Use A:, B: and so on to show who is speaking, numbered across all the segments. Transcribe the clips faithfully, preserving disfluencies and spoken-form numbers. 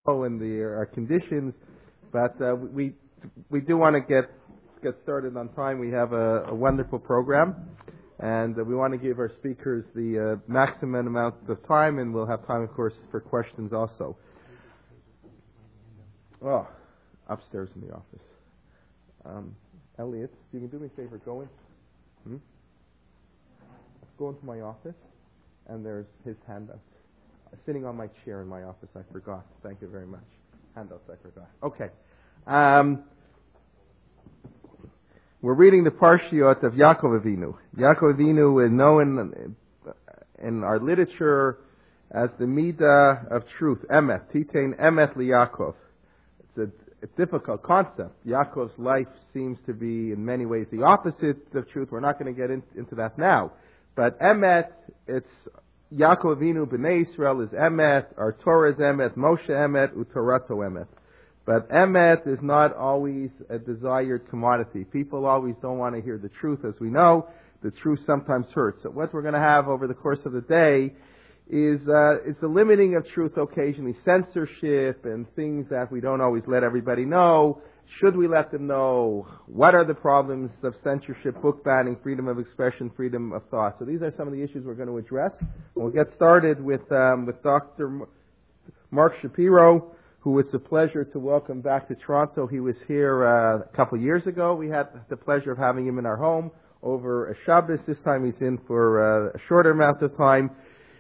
A: and the our conditions, but uh, we we do want to get get started on time. We have a, a wonderful program, and uh, we want to give our speakers the uh, maximum amount of time, and we'll have time, of course, for questions also. Oh, upstairs in the office. Um, Elliot, you can do me a favor, go in. Hmm? Go into my office, and there's his handouts. Sitting on my chair in my office, I forgot. Thank you very much. Handouts, I forgot. Okay. Um, we're reading the Parshiot of Yaakov Avinu. Yaakov Avinu is known in our literature as the Midah of truth, Emet, Titain Emet LiYaakov. It's a, a difficult concept. Yaakov's life seems to be in many ways the opposite of truth. We're not going to get in, into that now. But Emet, it's Yaakov Avinu, B'nai Israel is Emet, our Torah is Emet, Moshe Emet, Utorato Emet. But Emet is not always a desired commodity. People always don't want to hear the truth, as we know. The truth sometimes hurts. So what we're going to have over the course of the day is uh, it's the limiting of truth occasionally, censorship and things that we don't always let everybody know. Should we let them know? What are the problems of censorship, book banning, freedom of expression, freedom of thought? So these are some of the issues we're going to address. We'll get started with um, with Doctor Mark Shapiro, who it's a pleasure to welcome back to Toronto. He was here uh, a couple of years ago. We had the pleasure of having him in our home over a Shabbos. This time he's in for uh, a shorter amount of time.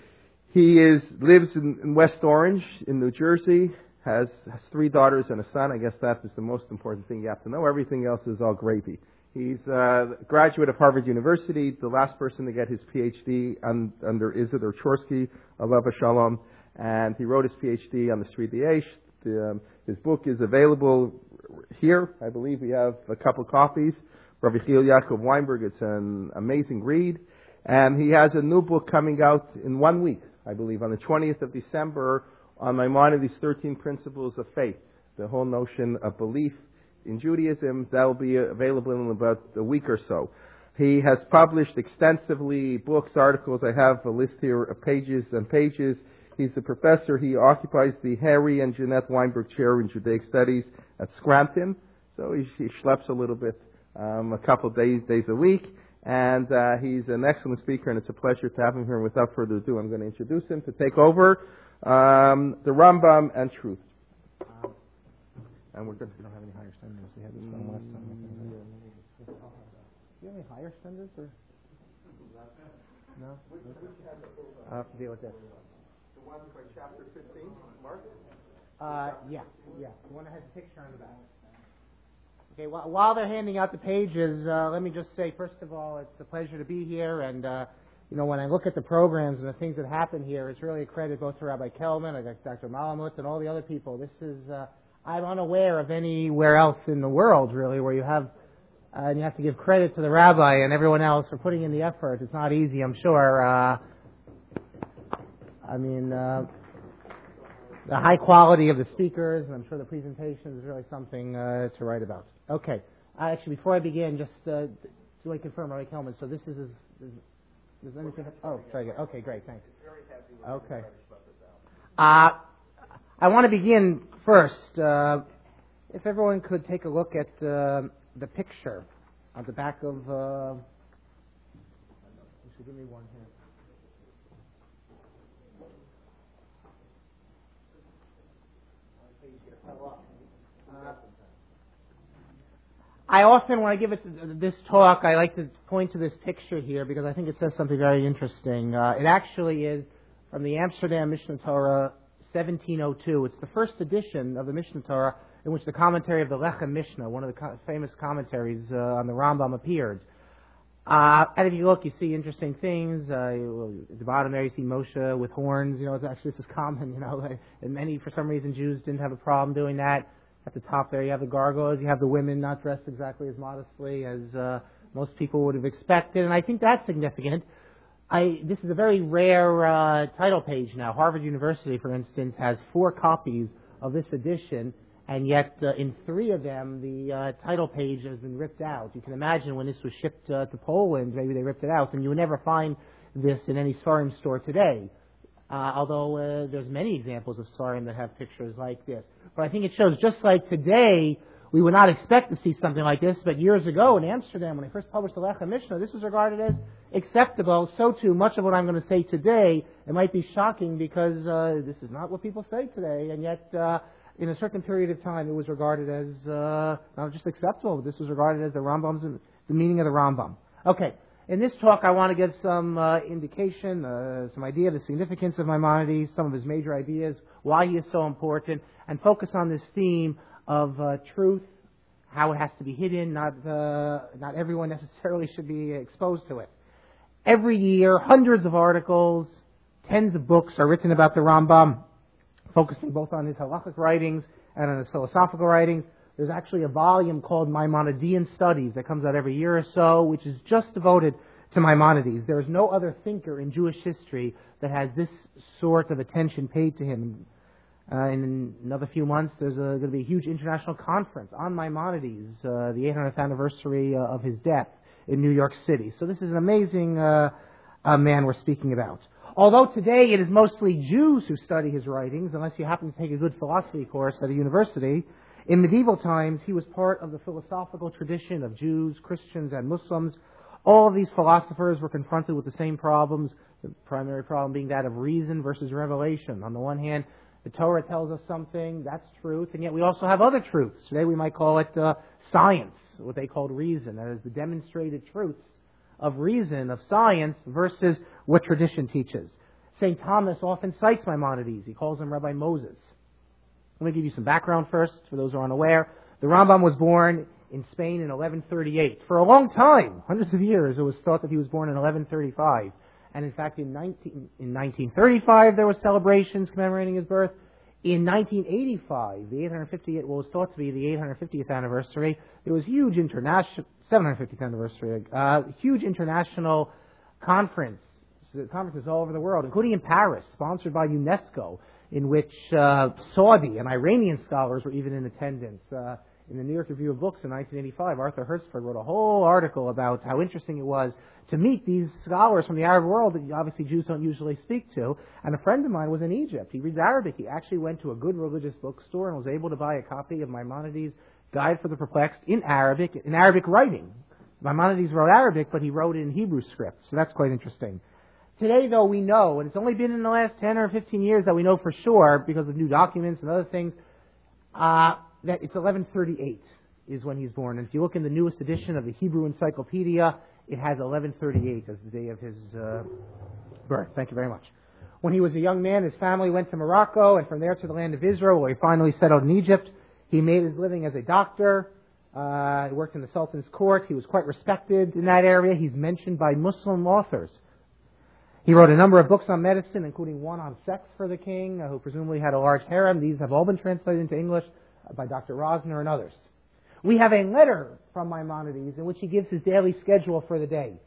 A: He is lives in, in West Orange in New Jersey. Has, has three daughters and a son. I guess that is the most important thing you have to know. Everything else is all gravy. He's a graduate of Harvard University, the last person to get his P H D un, under Isidor Chorsky, Alav Shalom, and he wrote his P H D on the Sri Diyesh. The, um, his book is available here. I believe we have a couple copies. Rabbi Chil Yaakov Weinberg. It's an amazing read. And he has a new book coming out in one week, I believe, on the twentieth of December, on Maimonides' thirteen Principles of Faith, the whole notion of belief in Judaism. That will be available in about a week or so. He has published extensively books, articles. I have a list here of pages and pages. He's a professor. He occupies the Harry and Jeanette Weinberg Chair in Judaic Studies at Scranton. So he, he schleps a little bit, um, a couple of days, days a week. And uh, he's an excellent speaker, and it's a pleasure to have him here. And without further ado, I'm going to introduce him to take over. Um, the Rambam and truth. Um, and we're good. We don't have any higher standards. We had this one last time. Do you have any higher standards? Or? No? I have to deal with this. The one by chapter fifteen, Mark? Uh, yeah, yeah. The one that has a picture on the back. Okay, while, while they're handing out the pages, uh, let me just say, first of all, it's a pleasure to be here, and uh, you know, when I look at the programs and the things that happen here, it's really a credit both to Rabbi Kelman, I got Doctor Malamut, and all the other people. This is, uh, I'm unaware of anywhere else in the world, really, where you have, uh, and you have to give credit to the rabbi and everyone else for putting in the effort. It's not easy, I'm sure. Uh, I mean, uh, the high quality of the speakers, and I'm sure the presentation is really something uh, to write about. Okay. Uh, actually, before I begin, just uh, do I confirm, Rabbi Kelman, so this is... is, is Does anything? Oh, very good. Okay, great. Thanks. Okay. Uh, I want to begin first. Uh, if everyone could take a look at uh, the picture on the back of. Uh, you should give me one here. Uh, I often, when I give it this talk, I like to point to this picture here because I think it says something very interesting. Uh, it actually is from the Amsterdam Mishnah Torah, seventeen oh two. It's the first edition of the Mishnah Torah in which the commentary of the Lechem Mishnah, one of the co- famous commentaries uh, on the Rambam, appeared. Uh, and if you look, you see interesting things. Uh, you, at the bottom there, you see Moshe with horns. You know, it's actually this is common. You know, and many, for some reason, Jews didn't have a problem doing that. At the top there, you have the gargoyles. You have the women not dressed exactly as modestly as uh, most people would have expected, and I think that's significant. I, this is a very rare uh, title page now. Harvard University, for instance, has four copies of this edition, and yet uh, in three of them, the uh, title page has been ripped out. You can imagine when this was shipped uh, to Poland, maybe they ripped it out, and you would never find this in any Sfarim store today.
B: Uh, although uh, there's many examples of Svarim that have pictures like this. But I think it shows, just like today, we would not expect to see something like this, but years ago in Amsterdam, when I first published the Lechem Mishnah, this was regarded as acceptable. So too, much of what I'm going to say today, it might be shocking because uh, this is not what people say today, and yet uh, in a certain period of time it was regarded as uh, not just acceptable, but this was regarded as the Rambam's, the meaning of the Rambam. Okay, in this talk I want to give some uh, indication, uh, some idea of the significance of Maimonides, some of his major ideas, why he is so important, and focus on this theme of uh, truth, how it has to be hidden. Not uh, not everyone necessarily should be exposed to it. Every year, hundreds of articles, tens of books are written about the Rambam, focusing both on his halachic writings and on his philosophical writings. There's actually a volume called Maimonidean Studies that comes out every year or so, which is just devoted to Maimonides. There is no other thinker in Jewish history that has this sort of attention paid to him. Uh, in another few months, there's going to be a huge international conference on Maimonides, uh, the eight hundredth anniversary uh, of his death in New York City. So this is an amazing uh, uh, man we're speaking about. Although today it is mostly Jews who study his writings, unless you happen to take a good philosophy course at a university, in medieval times he was part of the philosophical tradition of Jews, Christians, and Muslims. All of these philosophers were confronted with the same problems, the primary problem being that of reason versus revelation. On the one hand, the Torah tells us something, that's truth, and yet we also have other truths. Today we might call it uh, science, what they called reason. That is the demonstrated truths of reason, of science, versus what tradition teaches. Saint Thomas often cites Maimonides. He calls him Rabbi Moses. Let me give you some background first, for those who are unaware. The Rambam was born in Spain in eleven thirty-eight. For a long time, hundreds of years, it was thought that he was born in eleven thirty-five. And in fact, in, nineteen, in nineteen thirty-five, there were celebrations commemorating his birth. In nineteen eighty-five, the eight hundred fiftieth, what was thought to be the eight hundred fiftieth anniversary, there was huge international, seven hundred fiftieth anniversary, uh, huge international conference, conferences all over the world, including in Paris, sponsored by UNESCO, in which uh, Saudi and Iranian scholars were even in attendance. Uh, in the New York Review of Books in nineteen eighty-five, Arthur Hertzberg wrote a whole article about how interesting it was to meet these scholars from the Arab world that obviously Jews don't usually speak to. And a friend of mine was in Egypt. He reads Arabic. He actually went to a good religious bookstore and was able to buy a copy of Maimonides' Guide for the Perplexed in Arabic, in Arabic writing. Maimonides wrote Arabic, but he wrote it in Hebrew script. So that's quite interesting. Today, though, we know, and it's only been in the last ten or fifteen years that we know for sure, because of new documents and other things, uh, that it's eleven thirty-eight is when he's born. And if you look in the newest edition of the Hebrew Encyclopedia, it has eleven thirty-eight as the day of his uh, birth. Thank you very much. When he was a young man, his family went to Morocco, and from there to the land of Israel, where he finally settled in Egypt. He made his living as a doctor. Uh, he worked in the Sultan's court. He was quite respected in that area. He's mentioned by Muslim authors. He wrote a number of books on medicine, including one on sex for the king, uh, who presumably had a large harem. These have all been translated into English uh, by Doctor Rosner and others. We have a letter from Maimonides in which he gives his daily schedule for the day.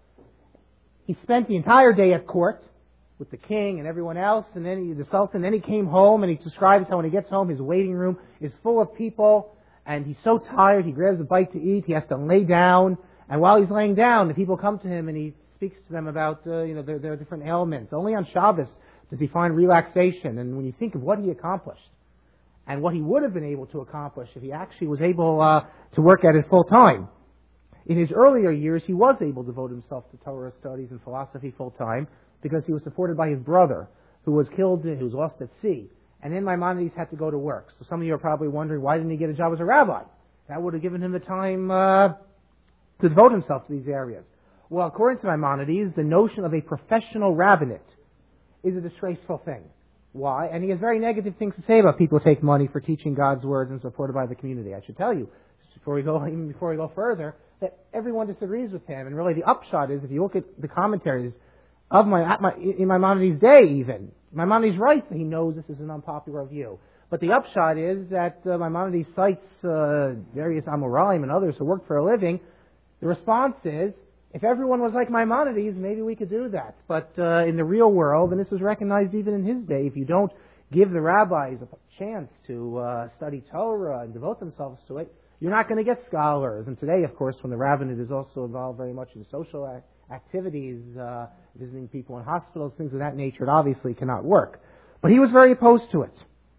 B: He spent the entire day at court with the king and everyone else, and then he, the Sultan. Then he came home, and he describes how when he gets home, his waiting room is full of people, and he's so tired, he grabs a bite to eat, he has to lay down, and while he's laying down, the people come to him, and he speaks to them about uh, you know their, their different ailments. Only on Shabbos does he find relaxation, and when you think of what he accomplished, and what he would have been able to accomplish if he actually was able uh, to work at it full time. In his earlier years, he was able to devote himself to Torah studies and philosophy full time because he was supported by his brother, who was killed, who was lost at sea. And then Maimonides had to go to work. So some of you are probably wondering, why didn't he get a job as a rabbi? That would have given him the time uh, to devote himself to these areas. Well, according to Maimonides, the notion of a professional rabbinate is a disgraceful thing. Why? And he has very negative things to say about people who take money for teaching God's words and supported by the community. I should tell you, just before we go, even before we go further, that everyone disagrees with him. And really the upshot is, if you look at the commentaries of my, at my in Maimonides' day even, Maimonides writes that he knows this is an unpopular view. But the upshot is that uh, Maimonides cites uh, various Amoraim and others who worked for a living. The response is, if everyone was like Maimonides, maybe we could do that. But uh, in the real world, and this was recognized even in his day, if you don't give the rabbis a chance to uh, study Torah and devote themselves to it, you're not going to get scholars. And today, of course, when the rabbinate is also involved very much in social activities, uh, visiting people in hospitals, things of that nature. It obviously cannot work. But he was very opposed to it.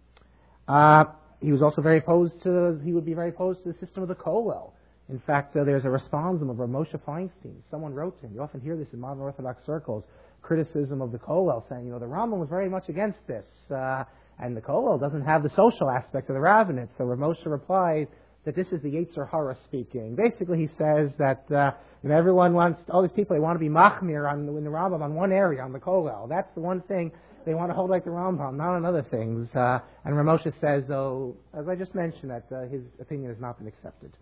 B: Uh, he was also very opposed to, he would be very opposed to the system of the kollel. In fact, uh, there's a responsum of Rav Moshe Feinstein. Someone wrote to him. You often hear this in modern Orthodox circles, criticism of the kollel, saying, you know, the Rambam was very much against this, uh, and the kollel doesn't have the social aspect of the rabbinate. So Rav Moshe replied that this is the Yetzer Hara speaking. Basically, he says that uh, you know, everyone wants, all these people, they want to be machmir on the, in the Rambam on one area, on the kollel. That's the one thing they want to hold like the Rambam, not on other things. Uh, and Rav Moshe says, though, as I just mentioned, that uh, his opinion has not been accepted.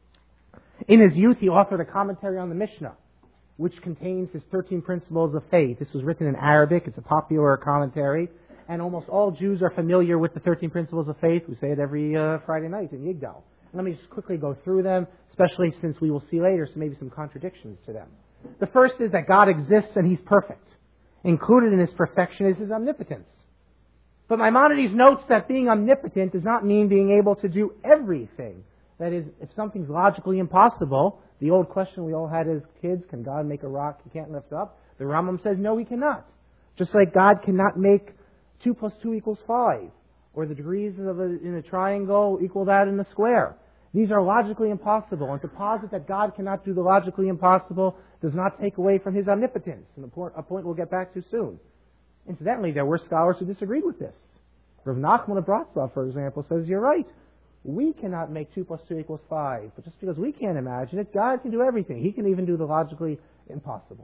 B: In his youth, he authored a commentary on the Mishnah, which contains his thirteen principles of faith. This was written in Arabic. It's a popular commentary. And almost all Jews are familiar with the thirteen principles of faith. We say it every uh, Friday night in Yigdal. Let me just quickly go through them, especially since we will see later so maybe some contradictions to them. The first is that God exists and He's perfect. Included in His perfection is His omnipotence. But Maimonides notes that being omnipotent does not mean being able to do everything. That is, if something's logically impossible, the old question we all had as kids, can God make a rock He can't lift up? The Rambam says, no, He cannot. Just like God cannot make two plus two equals five, or the degrees of a, in a triangle equal that in a square. These are logically impossible, and to posit that God cannot do the logically impossible does not take away from His omnipotence, and a point, a point we'll get back to soon. Incidentally, there were scholars who disagreed with this. Rav Nachman of Bratslav, for example, says, you're right. We cannot make two plus two equals five, but just because we can't imagine it, God can do everything. He can even do the logically impossible.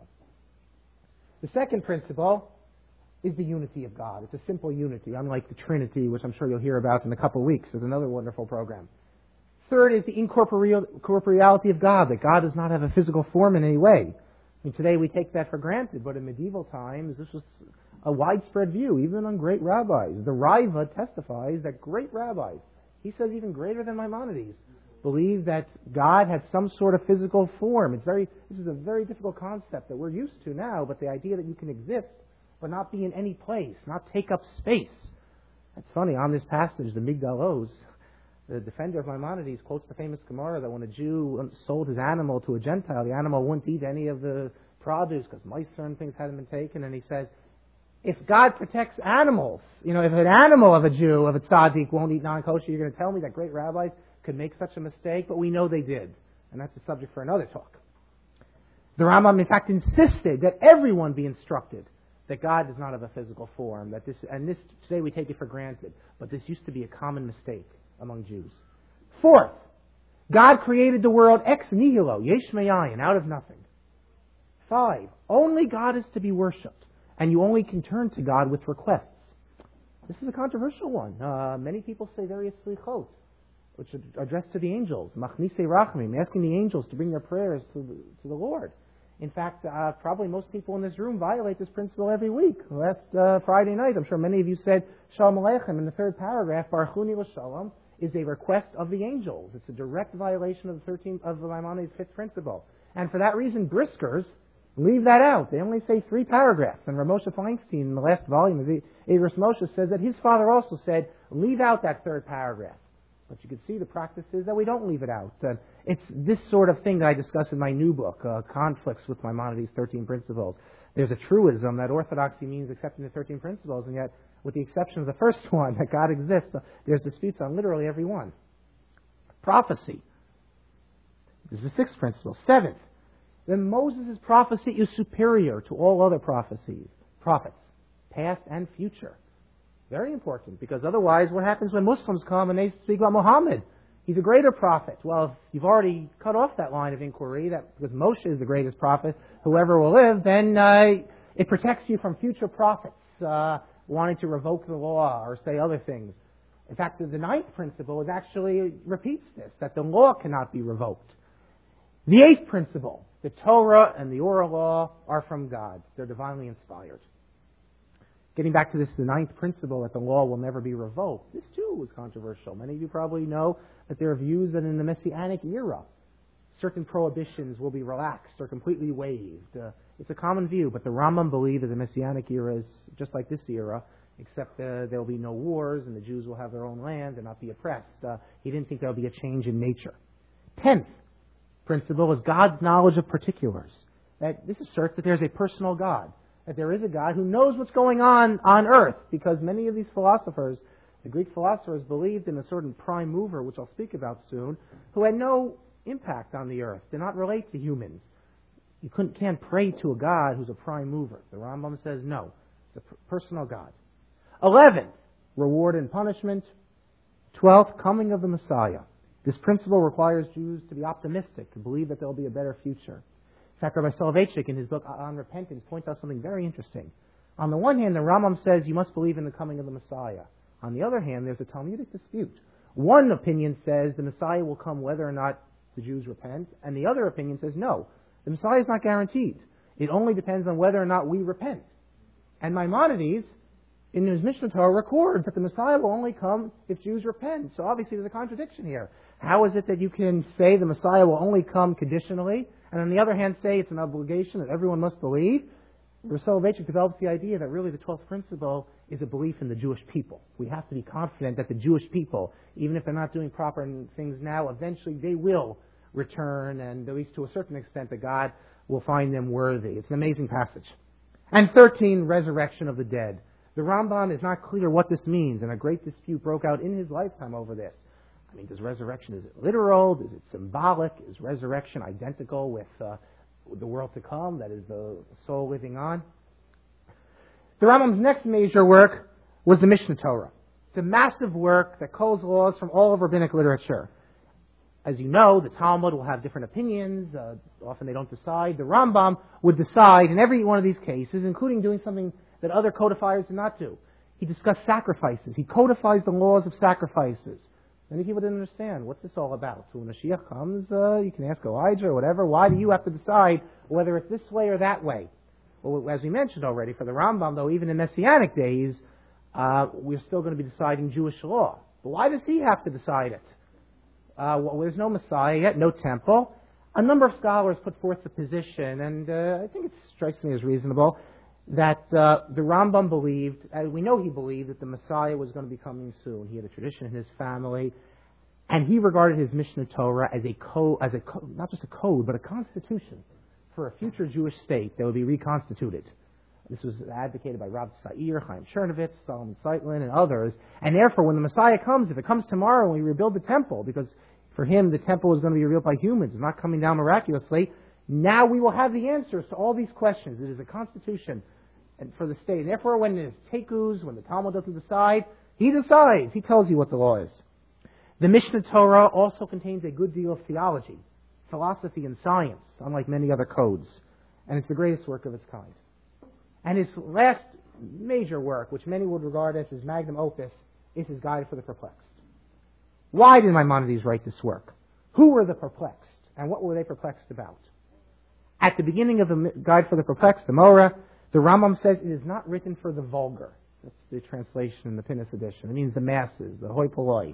B: The second principle is the unity of God. It's a simple unity, unlike the Trinity, which I'm sure you'll hear about in a couple of weeks. There's another wonderful program. Third is the incorporeality of God, that God does not have a physical form in any way. I mean, today we take that for granted, but in medieval times, this was a widespread view, even on great rabbis. The Raiva testifies that great rabbis, he says even greater than Maimonides, believe that God had some sort of physical form. It's very, this is a very difficult concept that we're used to now, but the idea that you can exist but not be in any place, not take up space. It's funny, on this passage, the Migdal Oz, the defender of Maimonides quotes the famous Gemara that when a Jew sold his animal to a Gentile, the animal wouldn't eat any of the produce because mice and things hadn't been taken, and he says, if God protects animals, you know, if an animal of a Jew, of a tzaddik, won't eat non-kosher, you're going to tell me that great rabbis could make such a mistake? But we know they did. And that's a subject for another talk. The Rambam, in fact, insisted that everyone be instructed that God does not have a physical form. That this, and this, today we take it for granted, but this used to be a common mistake among Jews. Fourth, God created the world ex nihilo, yesh me'ayin, out of nothing. Five, only God is to be worshipped, and you only can turn to God with requests. This is a controversial one. Uh, many people say various slichot, which are addressed to the angels, machnise rachmim, asking the angels to bring their prayers to the, to the Lord. In fact, uh, probably most people in this room violate this principle every week. Last uh, Friday night, I'm sure many of you said Shalom Aleichem in the third paragraph. Baruchuni l'Shalom is a request of the angels. It's a direct violation of the thirteenth of the Maimonides' fifth principle, and for that reason, Briskers leave that out. They only say three paragraphs. And Rav Moshe Feinstein, in the last volume of Eidos Moshe, says that his father also said, leave out that third paragraph. But you can see the practice is that we don't leave it out. Uh, it's this sort of thing that I discuss in my new book, uh, Conflicts with Maimonides' thirteen Principles. There's a truism that orthodoxy means accepting the thirteen principles, and yet, with the exception of the first one, that God exists, uh, there's disputes on literally every one. Prophecy. This is the sixth principle. Seventh, then Moses' prophecy is superior to all other prophecies, prophets, past and future. Very important, because otherwise what happens when Muslims come and they speak about Muhammad? He's a greater prophet. Well, if you've already cut off that line of inquiry, that because Moshe is the greatest prophet, whoever will live, then uh, it protects you from future prophets uh, wanting to revoke the law or say other things. In fact, the ninth principle is actually repeats this, that the law cannot be revoked. The eighth principle, the Torah and the oral law are from God. They're divinely inspired. Getting back to this, the ninth principle that the law will never be revoked. This too was controversial. Many of you probably know that there are views that in the Messianic era, certain prohibitions will be relaxed or completely waived. Uh, it's a common view, but the Rambam believed that the Messianic era is just like this era, except uh, there will be no wars and the Jews will have their own land and not be oppressed. Uh, he didn't think there will be a change in nature. Tenth principle is God's knowledge of particulars. that this asserts that there's a personal God, that there is a God who knows what's going on on earth, because many of these philosophers, the Greek philosophers, believed in a certain prime mover, which I'll speak about soon, who had no impact on the earth, did not relate to humans. You couldn't, can't pray to a God who's a prime mover. The Rambam says no. It's a personal God. Eleventh, reward and punishment. Twelfth, coming of the Messiah. This principle requires Jews to be optimistic, to believe that there will be a better future. In fact, Rabbi Soloveitchik, in his book on repentance, points out something very interesting. On the one hand, the Rambam says you must believe in the coming of the Messiah. On the other hand, there's a Talmudic dispute. One opinion says the Messiah will come whether or not the Jews repent, and the other opinion says no. The Messiah is not guaranteed. It only depends on whether or not we repent. And Maimonides, in his Mishnah Torah, records that the Messiah will only come if Jews repent. So obviously there's a contradiction here. How is it that you can say the Messiah will only come conditionally, and on the other hand say it's an obligation that everyone must believe? Rabbi Soloveitchik develops the idea that really the twelfth principle is a belief in the Jewish people. We have to be confident that the Jewish people, even if they're not doing proper things now, eventually they will return, and at least to a certain extent that God will find them worthy. It's an amazing passage. And thirteen, resurrection of the dead. The Rambam is not clear what this means, and a great dispute broke out in his lifetime over this. I mean, does resurrection, is it literal? Is it symbolic? Is resurrection identical with uh, the world to come, that is the soul living on? The Rambam's next major work was the Mishnah Torah. It's a massive work that culls laws from all of rabbinic literature. As you know, the Talmud will have different opinions. Uh, often they don't decide. The Rambam would decide in every one of these cases, including doing something that other codifiers did not do. He discussed sacrifices. He codifies the laws of sacrifices. Many people didn't understand. What's this all about? So when Mashiach comes, uh, you can ask Elijah or whatever. Why do you have to decide whether it's this way or that way? Well, as we mentioned already, for the Rambam, though, even in Messianic days, uh, we're still going to be deciding Jewish law. But why does he have to decide it? Uh, well, there's no Messiah yet, no temple. A number of scholars put forth the position, and uh, I think it strikes me as reasonable, that uh, the Rambam believed, and we know he believed, that the Messiah was going to be coming soon. He had a tradition in his family, and he regarded his Mishnah Torah as a code, as a co- not just a code, but a constitution for a future Jewish state that would be reconstituted. This was advocated by Rav Sair, Chaim Chernovitz, Solomon Zeitlin, and others. And therefore, when the Messiah comes, if it comes tomorrow and we rebuild the temple, because for him the temple is going to be rebuilt by humans, it's not coming down miraculously, now we will have the answers to all these questions. It is a constitution and for the state. And therefore, when there's tekus, when the Talmud doesn't decide, he decides. He tells you what the law is. The Mishnah Torah also contains a good deal of theology, philosophy, and science, unlike many other codes. And it's the greatest work of its kind. And his last major work, which many would regard as his magnum opus, is his Guide for the Perplexed. Why did Maimonides write this work? Who were the perplexed? And what were they perplexed about? At the beginning of the Guide for the Perplexed, the Moreh, the Rambam says it is not written for the vulgar. That's the translation in the Pinus edition. It means the masses, the hoi polloi.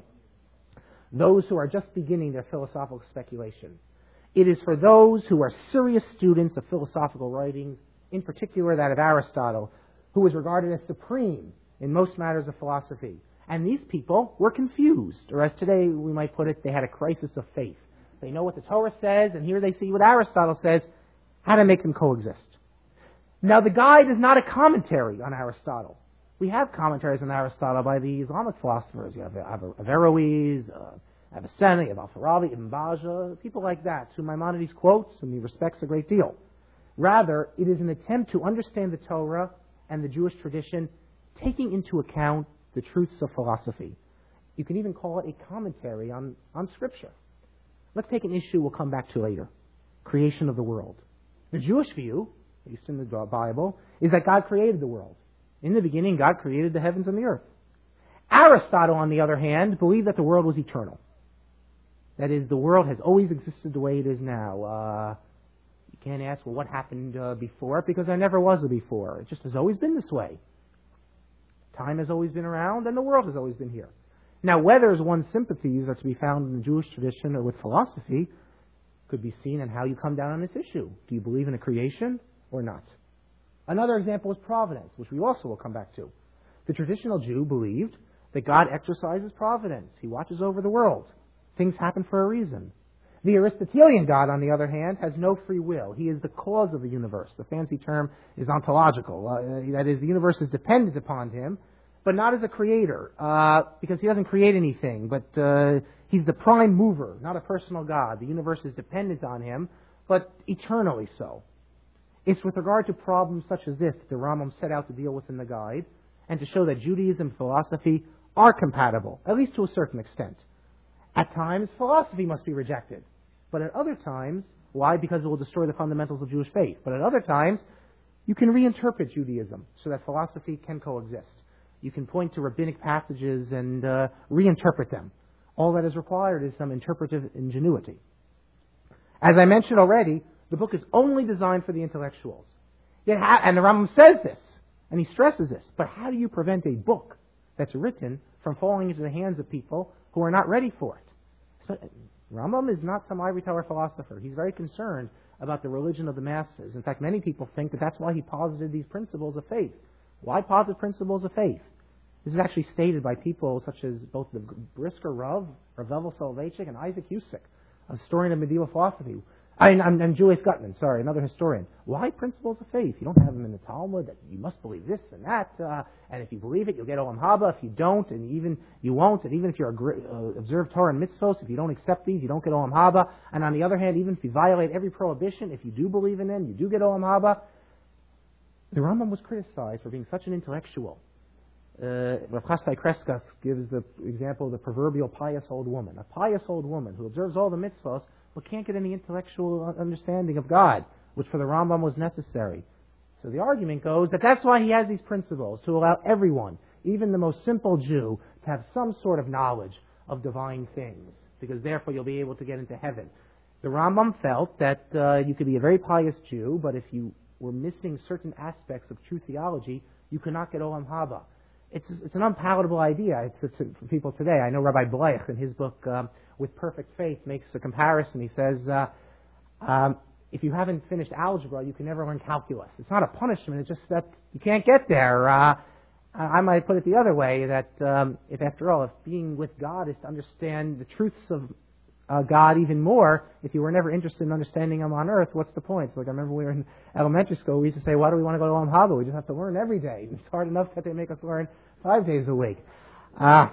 B: Those who are just beginning their philosophical speculation. It is for those who are serious students of philosophical writings, in particular that of Aristotle, who was regarded as supreme in most matters of philosophy. And these people were confused, or as today we might put it, they had a crisis of faith. They know what the Torah says, and here they see what Aristotle says, how to make them coexist. Now, the Guide is not a commentary on Aristotle. We have commentaries on Aristotle by the Islamic philosophers. You have Averroes, uh, Avicenna, you have Al-Farabi, Ibn Bajjah, people like that, whom Maimonides quotes and he respects a great deal. Rather, it is an attempt to understand the Torah and the Jewish tradition, taking into account the truths of philosophy. You can even call it a commentary on, on Scripture. Let's take an issue we'll come back to later. Creation of the world. The Jewish view, at least in the Bible, is that God created the world. In the beginning, God created the heavens and the earth. Aristotle, on the other hand, believed that the world was eternal. That is, the world has always existed the way it is now. Uh, you can't ask, well, what happened uh, before? Because there never was a before. It just has always been this way. Time has always been around, and the world has always been here. Now, whether one's sympathies are to be found in the Jewish tradition or with philosophy could be seen in how you come down on this issue. Do you believe in a creation or not? Another example is providence, which we also will come back to. The traditional Jew believed that God exercises providence. He watches over the world. Things happen for a reason. The Aristotelian God, on the other hand, has no free will. He is the cause of the universe. The fancy term is ontological. Uh, that is, the universe is dependent upon him, but not as a creator, uh, because he doesn't create anything, but uh, he's the prime mover, not a personal God. The universe is dependent on him, but eternally so. It's with regard to problems such as this that the Rambam set out to deal with in the guide, and to show that Judaism and philosophy are compatible, at least to a certain extent. At times, philosophy must be rejected. But at other times, why? Because it will destroy the fundamentals of Jewish faith. But at other times, you can reinterpret Judaism so that philosophy can coexist. You can point to rabbinic passages and uh, reinterpret them. All that is required is some interpretive ingenuity. As I mentioned already, the book is only designed for the intellectuals. Yet ha- and the Rambam says this, and he stresses this. But how do you prevent a book that's written from falling into the hands of people who are not ready for it? So, Rambam is not some ivory tower philosopher. He's very concerned about the religion of the masses. In fact, many people think that that's why he posited these principles of faith. Why posit principles of faith? This is actually stated by people such as both the Brisker Rav, Rav Evel Soloveitchik, and Isaac Husik, a historian of medieval philosophy. I mean, I'm, I'm Julius Gutman, sorry, another historian. Why principles of faith? You don't have them in the Talmud that you must believe this and that, uh, and if you believe it, you'll get Olam Haba. If you don't, and even you won't, and even if you uh, observe Torah and mitzvos, if you don't accept these, you don't get Olam Haba. And on the other hand, even if you violate every prohibition, if you do believe in them, you do get Olam Haba. The Rambam was criticized for being such an intellectual. Uh, Rav Chasdai Kreskas gives the example of the proverbial pious old woman. A pious old woman who observes all the mitzvos, but can't get any intellectual understanding of God, which for the Rambam was necessary. So the argument goes that that's why he has these principles, to allow everyone, even the most simple Jew, to have some sort of knowledge of divine things, because therefore you'll be able to get into heaven. The Rambam felt that uh, you could be a very pious Jew, but if you were missing certain aspects of true theology, you could not get Olam Haba. It's, it's an unpalatable idea it's, it's, for people today. I know Rabbi Bleich, in his book, um, With Perfect Faith, makes a comparison. He says, uh, um, if you haven't finished algebra, you can never learn calculus. It's not a punishment, it's just that you can't get there. Uh, I might put it the other way, that um, if after all, if being with God is to understand the truths of uh, God even more, if you were never interested in understanding Him on earth, what's the point? It's like I remember we were in elementary school, we used to say, why do we want to go to Olam Haba? We just have to learn every day. It's hard enough that they make us learn five days a week. Uh,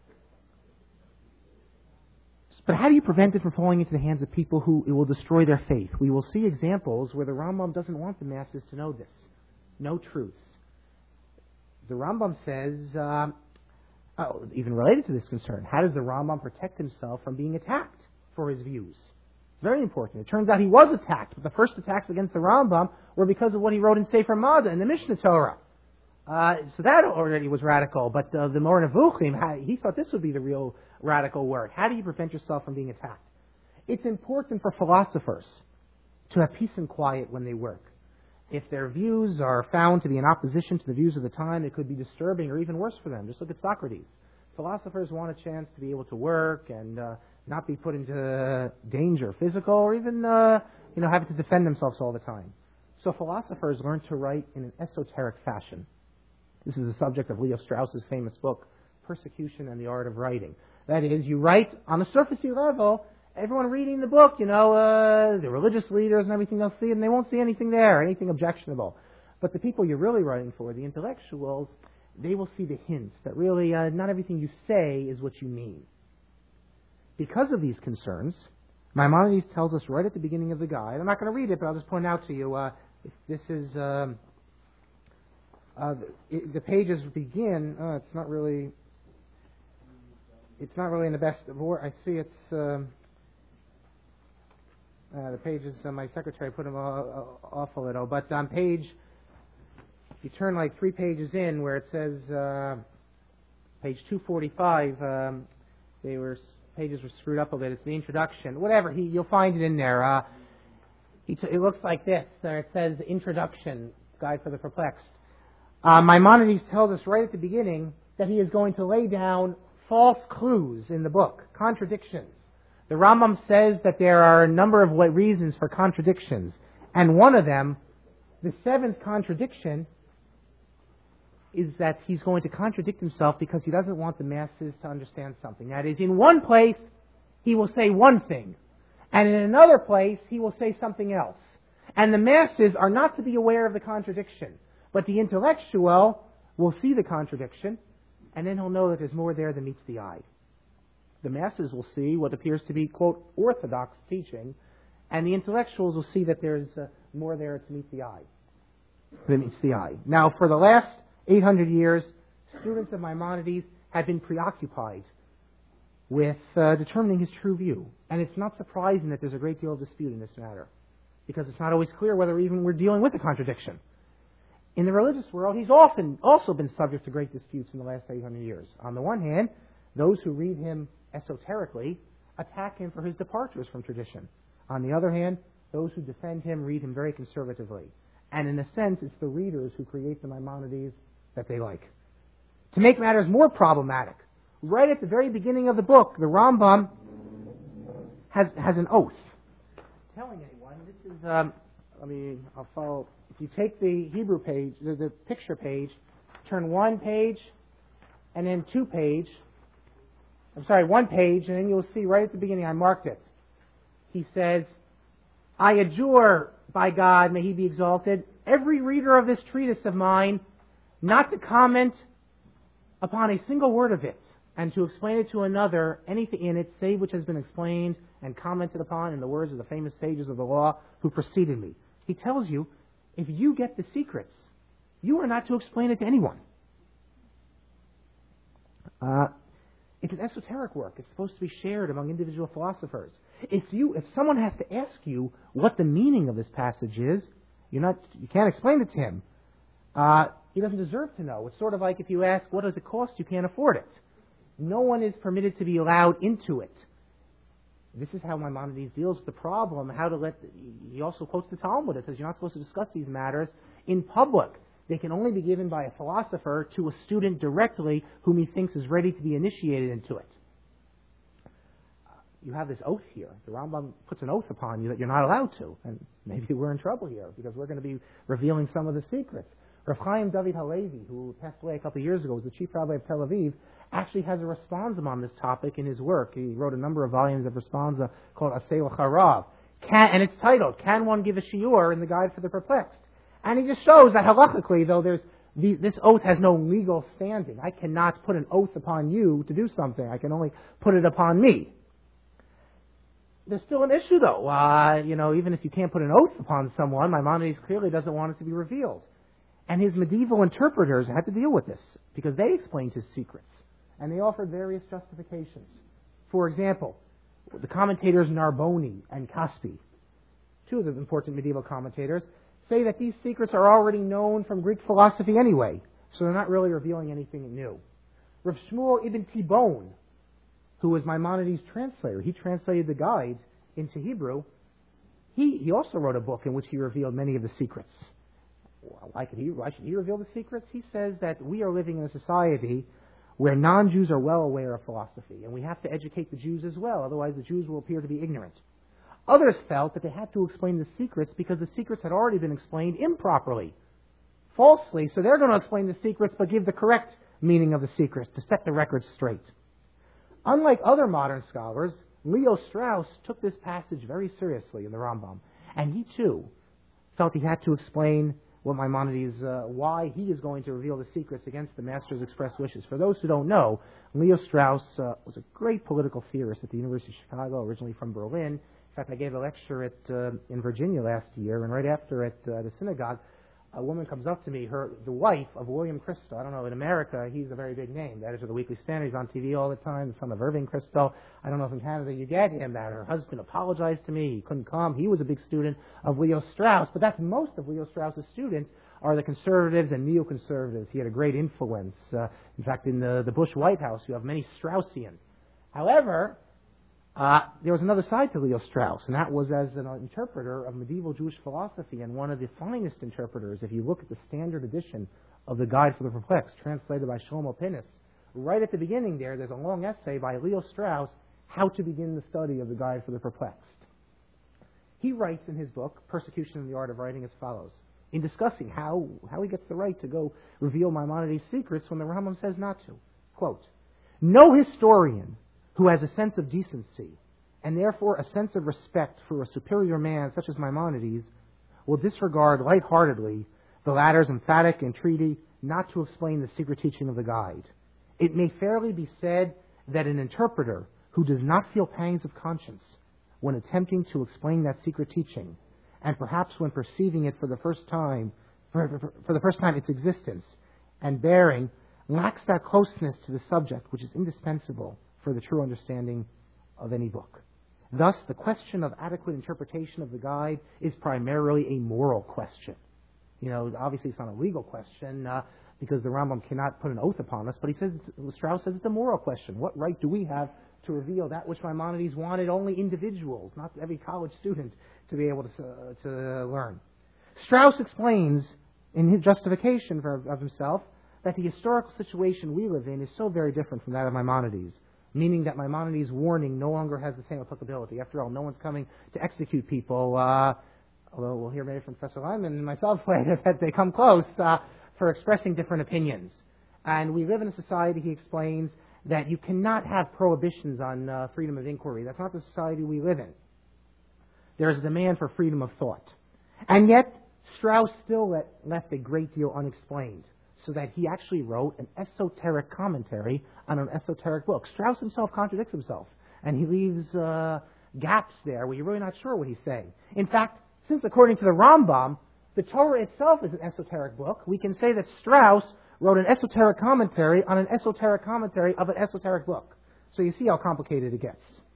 B: but how do you prevent it from falling into the hands of people who it will destroy their faith? We will see examples where the Rambam doesn't want the masses to know this. No truths. The Rambam says, uh, oh, even related to this concern, how does the Rambam protect himself from being attacked for his views? It's very important. It turns out he was attacked, but the first attacks against the Rambam were because of what he wrote in Sefer Mada, in the Mishnah Torah. Uh, so that already was radical, but uh, the Moreh Nevuchim, he thought this would be the real radical word. How do you prevent yourself from being attacked? It's important for philosophers to have peace and quiet when they work. If their views are found to be in opposition to the views of the time, it could be disturbing or even worse for them. Just look at Socrates. Philosophers want a chance to be able to work and uh, not be put into danger, physical, or even uh, you know having to defend themselves all the time. So philosophers learn to write in an esoteric fashion. This is the subject of Leo Strauss's famous book, Persecution and the Art of Writing. That is, you write on a surfacey level. Everyone reading the book, you know, uh, the religious leaders and everything, they'll see it and they won't see anything there, anything objectionable. But the people you're really writing for, the intellectuals, they will see the hints that really uh, not everything you say is what you mean. Because of these concerns, Maimonides tells us right at the beginning of the guide, I'm not going to read it, but I'll just point out to you, uh, if this is, um, uh, the, it, the pages begin, uh, it's not really, it's not really in the best of order. I see it's, um, Uh, the pages, uh, my secretary put them uh, off a little, but on page, you turn like three pages in where it says, uh, page two forty-five, um, they were, pages were screwed up a bit, it's the introduction, whatever, he, you'll find it in there. Uh, he t- it looks like this, there it says, Introduction, Guide for the Perplexed. Uh, Maimonides tells us right at the beginning that he is going to lay down false clues in the book, contradictions. The Rambam says that there are a number of reasons for contradictions. And one of them, the seventh contradiction, is that he's going to contradict himself because he doesn't want the masses to understand something. That is, in one place, he will say one thing. And in another place, he will say something else. And the masses are not to be aware of the contradiction. But the intellectual will see the contradiction, and then he'll know that there's more there than meets the eye. The masses will see what appears to be, quote, orthodox teaching, and the intellectuals will see that there's uh, more there to meet the eye. Than meets the eye. Now, for the last eight hundred years, students of Maimonides have been preoccupied with uh, determining his true view. And it's not surprising that there's a great deal of dispute in this matter, because it's not always clear whether even we're dealing with a contradiction. In the religious world, he's often also been subject to great disputes in the last eight hundred years. On the one hand, those who read him esoterically attack him for his departures from tradition. On the other hand, those who defend him read him very conservatively. And in a sense, it's the readers who create the Maimonides that they like. To make matters more problematic, right at the very beginning of the book, the Rambam has has an oath. Telling anyone, this is, um, I mean, I'll follow. If you take the Hebrew page, the, the picture page, turn one page, and then two page, I'm sorry, one page, and then you'll see right at the beginning, I marked it. He says, I adjure, by God, may he be exalted, every reader of this treatise of mine not to comment upon a single word of it, and to explain it to another, anything in it, save which has been explained and commented upon in the words of the famous sages of the law who preceded me. He tells you, if you get the secrets, you are not to explain it to anyone. Uh, it's an esoteric work. It's supposed to be shared among individual philosophers. If you, if someone has to ask you what the meaning of this passage is, you're not, you can't explain it to him. Uh, he doesn't deserve to know. It's sort of like if you ask, what does it cost? You can't afford it. No one is permitted to be allowed into it. This is how Maimonides deals with the problem, how to let, the, he also quotes the Talmud. It says you're not supposed to discuss these matters in public. They can only be given by a philosopher to a student directly whom he thinks is ready to be initiated into it. You have this oath here. The Rambam puts an oath upon you that you're not allowed to. And maybe we're in trouble here because we're going to be revealing some of the secrets. Rav Chaim David Halevi, who passed away a couple of years ago, was the chief rabbi of Tel Aviv, actually has a responsum on this topic in his work. He wrote a number of volumes of responsa called Asay L'Charav. Can, and it's titled, Can One Give a Shiur in the Guide for the Perplexed? And he just shows that halachically, though there's the, this oath has no legal standing. I cannot put an oath upon you to do something. I can only put it upon me. There's still an issue, though. Uh, you know, even if you can't put an oath upon someone, Maimonides clearly doesn't want it to be revealed. And his medieval interpreters had to deal with this because they explained his secrets. And they offered various justifications. For example, the commentators Narboni and Caspi, two of the important medieval commentators, say that these secrets are already known from Greek philosophy anyway, so they're not really revealing anything new. Rav Shmuel ibn Tibon, who was Maimonides' translator, he translated the guides into Hebrew. He, he also wrote a book in which he revealed many of the secrets. Why, could he, why should he reveal the secrets? He says that we are living in a society where non-Jews are well aware of philosophy, and we have to educate the Jews as well, otherwise the Jews will appear to be ignorant. Others felt that they had to explain the secrets because the secrets had already been explained improperly, falsely, so they're going to explain the secrets but give the correct meaning of the secrets to set the record straight. Unlike other modern scholars, Leo Strauss took this passage very seriously in the Rambam, and he too felt he had to explain what Maimonides, uh, why he is going to reveal the secrets against the master's express wishes. For those who don't know, Leo Strauss uh, was a great political theorist at the University of Chicago, originally from Berlin. In fact, I gave a lecture at uh, in Virginia last year, and right after at uh, the synagogue, a woman comes up to me, her the wife of William Christo. I don't know, in America, he's a very big name. The editor of the Weekly Standard, he's on T V all the time, the son of Irving Christo. I don't know if in Canada you get him, that her husband apologized to me, he couldn't come. He was a big student of Leo Strauss, but that's most of Leo Strauss's students are the conservatives and neoconservatives. He had a great influence. Uh, in fact, in the, the Bush White House, you have many Straussian. However, Uh, there was another side to Leo Strauss, and that was as an interpreter of medieval Jewish philosophy, and one of the finest interpreters. If you look at the standard edition of the Guide for the Perplexed, translated by Shlomo Pinnis, right at the beginning there, there's a long essay by Leo Strauss, How to Begin the Study of the Guide for the Perplexed. He writes in his book, Persecution and the Art of Writing, as follows, in discussing how, how he gets the right to go reveal Maimonides' secrets when the Rambam says not to. Quote, no historian who has a sense of decency and therefore a sense of respect for a superior man such as Maimonides will disregard lightheartedly the latter's emphatic entreaty not to explain the secret teaching of the guide. It may fairly be said that an interpreter who does not feel pangs of conscience when attempting to explain that secret teaching, and perhaps when perceiving it for the first time, for, for, for the first time its existence and bearing, lacks that closeness to the subject which is indispensable for the true understanding of any book. Thus, the question of adequate interpretation of the guide is primarily a moral question. You know, obviously it's not a legal question uh, because the Rambam cannot put an oath upon us, but he says, Strauss says it's a moral question. What right do we have to reveal that which Maimonides wanted only individuals, not every college student, to be able to, uh, to learn? Strauss explains in his justification for, of himself that the historical situation we live in is so very different from that of Maimonides, meaning that Maimonides' warning no longer has the same applicability. After all, no one's coming to execute people, uh, although we'll hear maybe from Professor Lyman and myself later that they come close uh, for expressing different opinions. And we live in a society, he explains, that you cannot have prohibitions on uh, freedom of inquiry. That's not the society we live in. There is a demand for freedom of thought. And yet, Strauss still let, left a great deal unexplained, so that he actually wrote an esoteric commentary on an esoteric book. Strauss himself contradicts himself, and he leaves uh, gaps there where you're really not sure what he's saying. In fact, since according to the Rambam, the Torah itself is an esoteric book, we can say that Strauss wrote an esoteric commentary on an esoteric commentary of an esoteric book. So you see how complicated it gets.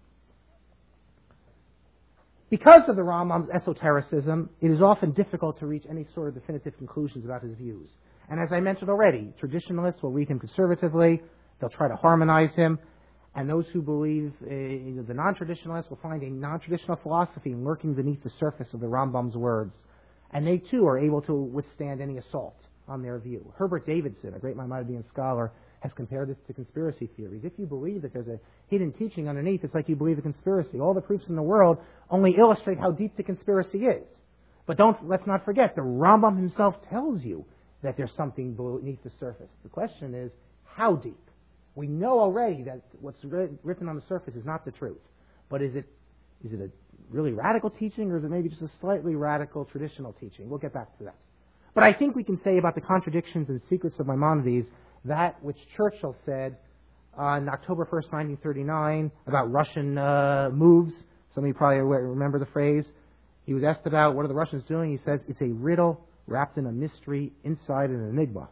B: Because of the Rambam's esotericism, it is often difficult to reach any sort of definitive conclusions about his views. And as I mentioned already, traditionalists will read him conservatively, they'll try to harmonize him, and those who believe uh, the non-traditionalists will find a non-traditional philosophy lurking beneath the surface of the Rambam's words. And they too are able to withstand any assault on their view. Herbert Davidson, a great Maimonidean scholar, has compared this to conspiracy theories. If you believe that there's a hidden teaching underneath, it's like you believe a conspiracy. All the proofs in the world only illustrate how deep the conspiracy is. But don't let's not forget, the Rambam himself tells you that there's something beneath the surface. The question is, how deep? We know already that what's written on the surface is not the truth. But is it is it a really radical teaching, or is it maybe just a slightly radical traditional teaching? We'll get back to that. But I think we can say about the contradictions and secrets of Maimonides that which Churchill said on October first, nineteen thirty-nine, about Russian uh, moves. Some of you probably remember the phrase. He was asked about what are the Russians doing. He says, it's a riddle wrapped in a mystery inside an enigma.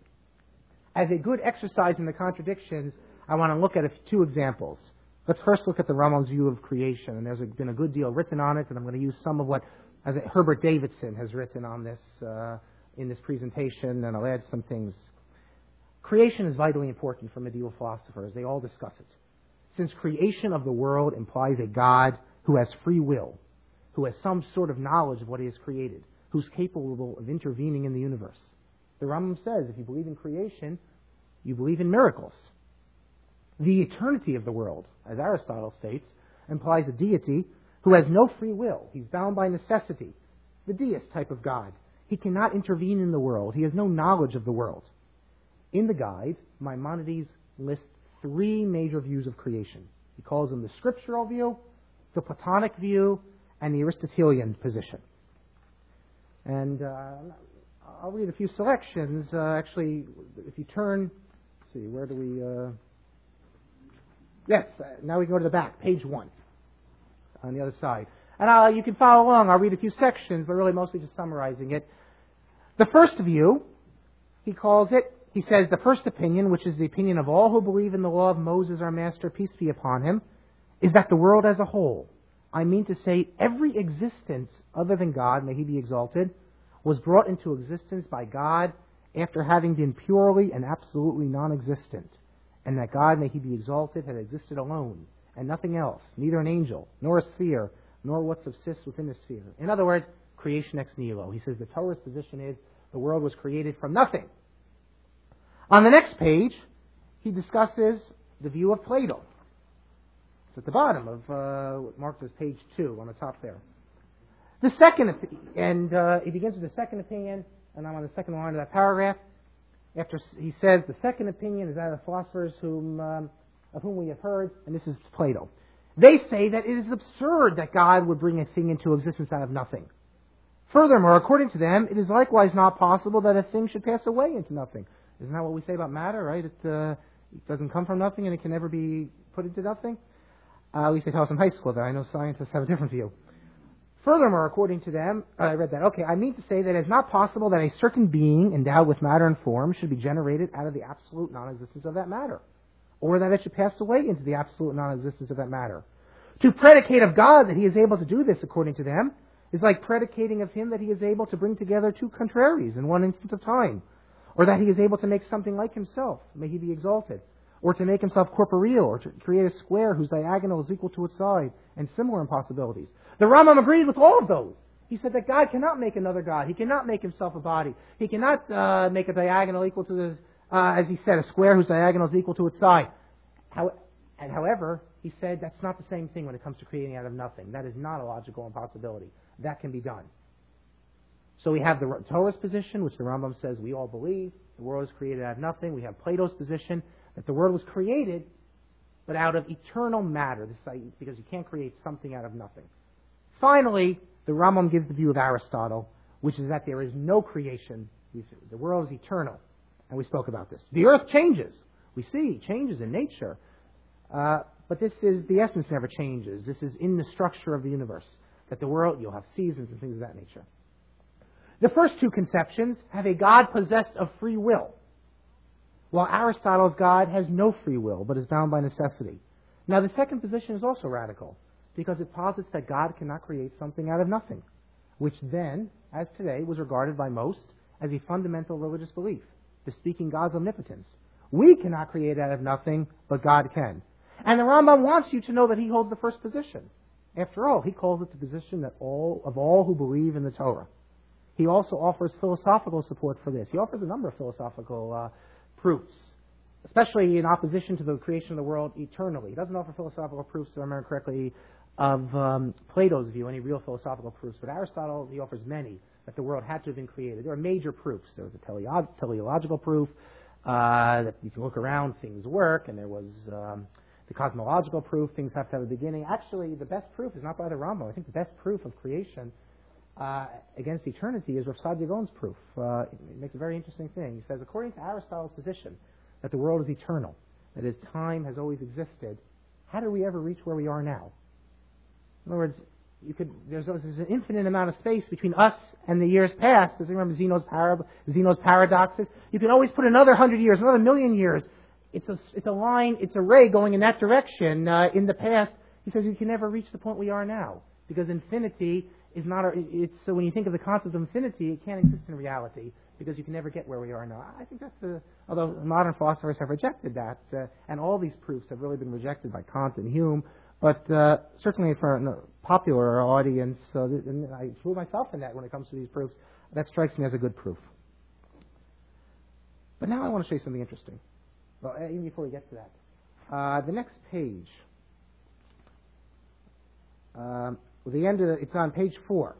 B: As a good exercise in the contradictions, I want to look at a, two examples. Let's first look at the Rambam's view of creation. And there's a, been a good deal written on it, and I'm going to use some of what as Herbert Davidson has written on this uh, in this presentation, and I'll add some things. Creation is vitally important for medieval philosophers. They all discuss it. Since creation of the world implies a God who has free will, who has some sort of knowledge of what he has created, who's capable of intervening in the universe. The Rambam says, if you believe in creation, you believe in miracles. The eternity of the world, as Aristotle states, implies a deity who has no free will. He's bound by necessity. The deist type of God. He cannot intervene in the world. He has no knowledge of the world. In the guide, Maimonides lists three major views of creation. He calls them the scriptural view, the Platonic view, and the Aristotelian position. And uh, I'll read a few selections. Uh, actually, if you turn, let's see, where do we... Uh, yes, uh, now we can go to the back, page one, on the other side. And I'll, you can follow along. I'll read a few sections, but really mostly just summarizing it. The first view, he calls it, he says, the first opinion, which is the opinion of all who believe in the law of Moses, our master, peace be upon him, is that the world as a whole, I mean to say every existence other than God, may he be exalted, was brought into existence by God after having been purely and absolutely non-existent, and that God, may he be exalted, had existed alone, and nothing else, neither an angel, nor a sphere, nor what subsists within the sphere. In other words, creation ex nihilo. He says the Torah's position is the world was created from nothing. On the next page, he discusses the view of Plato. It's at the bottom of uh, what marked as page two on the top there. The second, and uh, he begins with the second opinion, and I'm on the second line of that paragraph. After he says the second opinion is that of the philosophers whom um, of whom we have heard, and this is Plato. They say that it is absurd that God would bring a thing into existence out of nothing. Furthermore, according to them, it is likewise not possible that a thing should pass away into nothing. Isn't that what we say about matter, right? It, uh, it doesn't come from nothing and it can never be put into nothing. Uh, at least they tell us in high school that. I know scientists have a different view. Furthermore, according to them, uh, I read that. Okay, I mean to say that it is not possible that a certain being endowed with matter and form should be generated out of the absolute non-existence of that matter, or that it should pass away into the absolute non-existence of that matter. To predicate of God that he is able to do this, according to them, is like predicating of him that he is able to bring together two contraries in one instant of time, or that he is able to make something like himself, may he be exalted, or to make himself corporeal, or to create a square whose diagonal is equal to its side, and similar impossibilities. The Rambam agreed with all of those. He said that God cannot make another God. He cannot make himself a body. He cannot uh, make a diagonal equal to the, uh, as he said, a square whose diagonal is equal to its side. How, and however, he said that's not the same thing when it comes to creating out of nothing. That is not a logical impossibility. That can be done. So we have the Torah's position, which the Rambam says we all believe. The world is created out of nothing. We have Plato's position that the world was created, but out of eternal matter, this, because you can't create something out of nothing. Finally, the Rambam gives the view of Aristotle, which is that there is no creation. The world is eternal. And we spoke about this. The earth changes. We see changes in nature. Uh, but this is, the essence never changes. This is in the structure of the universe. That the world, you'll have seasons and things of that nature. The first two conceptions have a God possessed of free will, while Aristotle's God has no free will, but is bound by necessity. Now, the second position is also radical, because it posits that God cannot create something out of nothing, which then, as today, was regarded by most as a fundamental religious belief, bespeaking God's omnipotence. We cannot create out of nothing, but God can. And the Rambam wants you to know that he holds the first position. After all, he calls it the position that all of all who believe in the Torah. He also offers philosophical support for this. He offers a number of philosophical uh, proofs, especially in opposition to the creation of the world eternally. He doesn't offer philosophical proofs, if I remember correctly, of um, Plato's view, any real philosophical proofs. But Aristotle, he offers many, that the world had to have been created. There are major proofs. There was a teleo- teleological proof, uh, that you can look around, things work, and there was um, the cosmological proof, things have to have a beginning. Actually, the best proof is not by the Rambam. I think the best proof of creation uh, against eternity is Rav Saadia Gaon's proof. Uh, it makes a very interesting thing. He says, according to Aristotle's position, that the world is eternal, that is, time has always existed, how did we ever reach where we are now? In other words, you could, there's, there's an infinite amount of space between us and the years past. As you remember Zeno's, para, Zeno's paradoxes? You can always put another hundred years, another million years. It's a, it's a line, it's a ray going in that direction uh, in the past. He says you can never reach the point we are now, because infinity is not. A, it's so when you think of the concept of infinity, it can't exist in reality because you can never get where we are now. I think that's the. Although modern philosophers have rejected that, uh, and all these proofs have really been rejected by Kant and Hume. But uh, certainly for a popular audience, uh, and I include myself in that when it comes to these proofs, that strikes me as a good proof. But now I want to show you something interesting. Well, even before we get to that, uh, the next page, um, the end of the, it's on page four.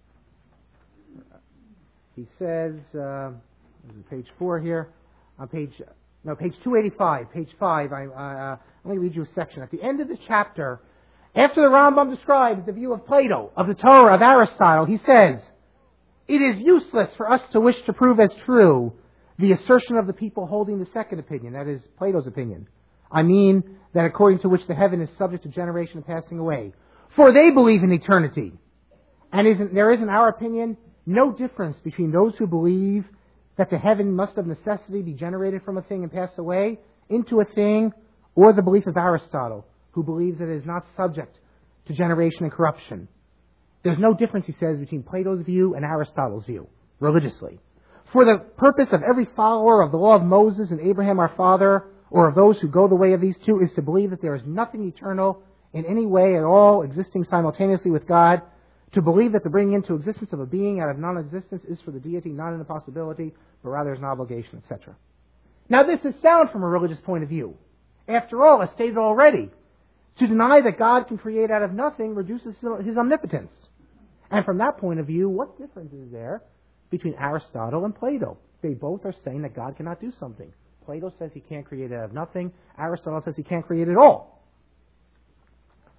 B: He says, uh, this is page four here, on page no page two eighty-five, page five. I uh, let me read you a section at the end of the chapter. After the Rambam describes the view of Plato, of the Torah, of Aristotle, he says, "It is useless for us to wish to prove as true the assertion of the people holding the second opinion, that is, Plato's opinion. I mean, that according to which the heaven is subject to generation and passing away. For they believe in eternity. And isn't, there is, in our opinion, no difference between those who believe that the heaven must of necessity be generated from a thing and pass away into a thing, or the belief of Aristotle, who believes that it is not subject to generation and corruption. There's no difference, he says, between Plato's view and Aristotle's view, religiously. For the purpose of every follower of the law of Moses and Abraham our father, or of those who go the way of these two, is to believe that there is nothing eternal in any way at all existing simultaneously with God. To believe that the bringing into existence of a being out of non-existence is for the deity not an impossibility, but rather is an obligation, et cetera. Now this is sound from a religious point of view. After all, as stated already, to deny that God can create out of nothing reduces his omnipotence. And from that point of view, what difference is there between Aristotle and Plato? They both are saying that God cannot do something. Plato says he can't create out of nothing. Aristotle says he can't create at all.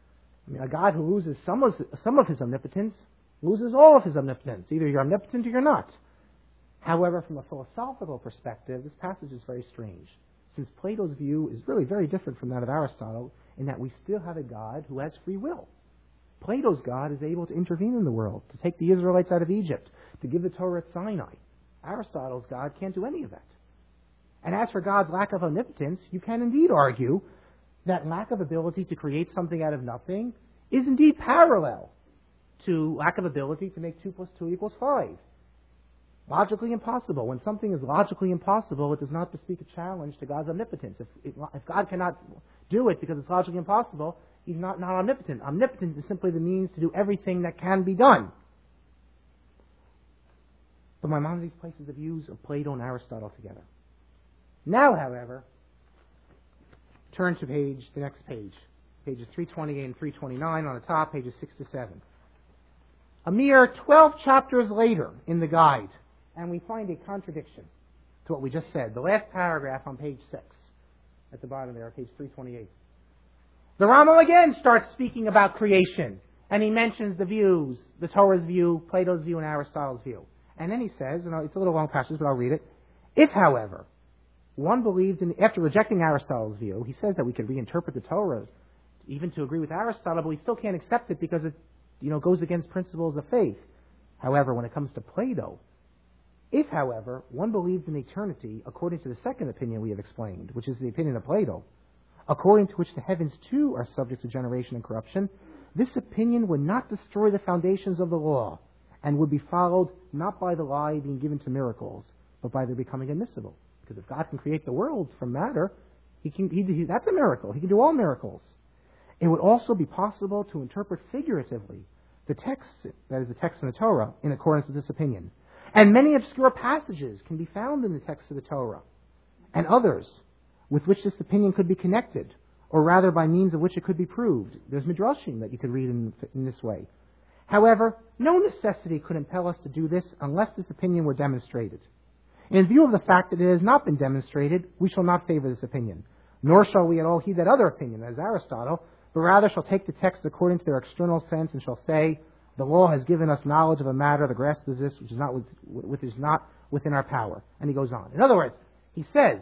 B: I mean, a God who loses some of, some of his omnipotence loses all of his omnipotence. Either you're omnipotent or you're not. However, from a philosophical perspective, this passage is very strange, since Plato's view is really very different from that of Aristotle in that we still have a God who has free will. Plato's God is able to intervene in the world, to take the Israelites out of Egypt, to give the Torah at Sinai. Aristotle's God can't do any of that. And as for God's lack of omnipotence, you can indeed argue that lack of ability to create something out of nothing is indeed parallel to lack of ability to make two plus two equals five. Logically impossible. When something is logically impossible, it does not bespeak a challenge to God's omnipotence. If, if, if God cannot do it because it's logically impossible, he's not, not omnipotent. Omnipotence is simply the means to do everything that can be done. But Maimonides places the views of Plato and Aristotle together. Now, however, turn to page, the next page, pages three twenty-eight and three twenty-nine on the top, pages six to seven. A mere twelve chapters later in the guide, and we find a contradiction to what we just said. The last paragraph on page six, at the bottom there, page three twenty-eight. The Rambam again starts speaking about creation, and he mentions the views, the Torah's view, Plato's view, and Aristotle's view. And then he says, and it's a little long passage, but I'll read it. If, however, one believed in, after rejecting Aristotle's view, he says that we could reinterpret the Torah even to agree with Aristotle, but we still can't accept it because it, you know, goes against principles of faith. However, when it comes to Plato, if, however, one believed in eternity according to the second opinion we have explained, which is the opinion of Plato, according to which the heavens too are subject to generation and corruption, this opinion would not destroy the foundations of the law, and would be followed not by the lie being given to miracles, but by their becoming admissible. Because if God can create the world from matter, he can, he, he, that's a miracle. He can do all miracles. It would also be possible to interpret figuratively the text, that is the text in the Torah, in accordance with this opinion. And many obscure passages can be found in the text of the Torah, and others with which this opinion could be connected, or rather by means of which it could be proved. There's midrashim that you could read in, in this way. However, no necessity could impel us to do this unless this opinion were demonstrated. In view of the fact that it has not been demonstrated, we shall not favor this opinion, nor shall we at all heed that other opinion, as Aristotle, but rather shall take the text according to their external sense and shall say, the law has given us knowledge of a matter, the grasp of this, which is not, with, which is not within our power. And he goes on. In other words, he says,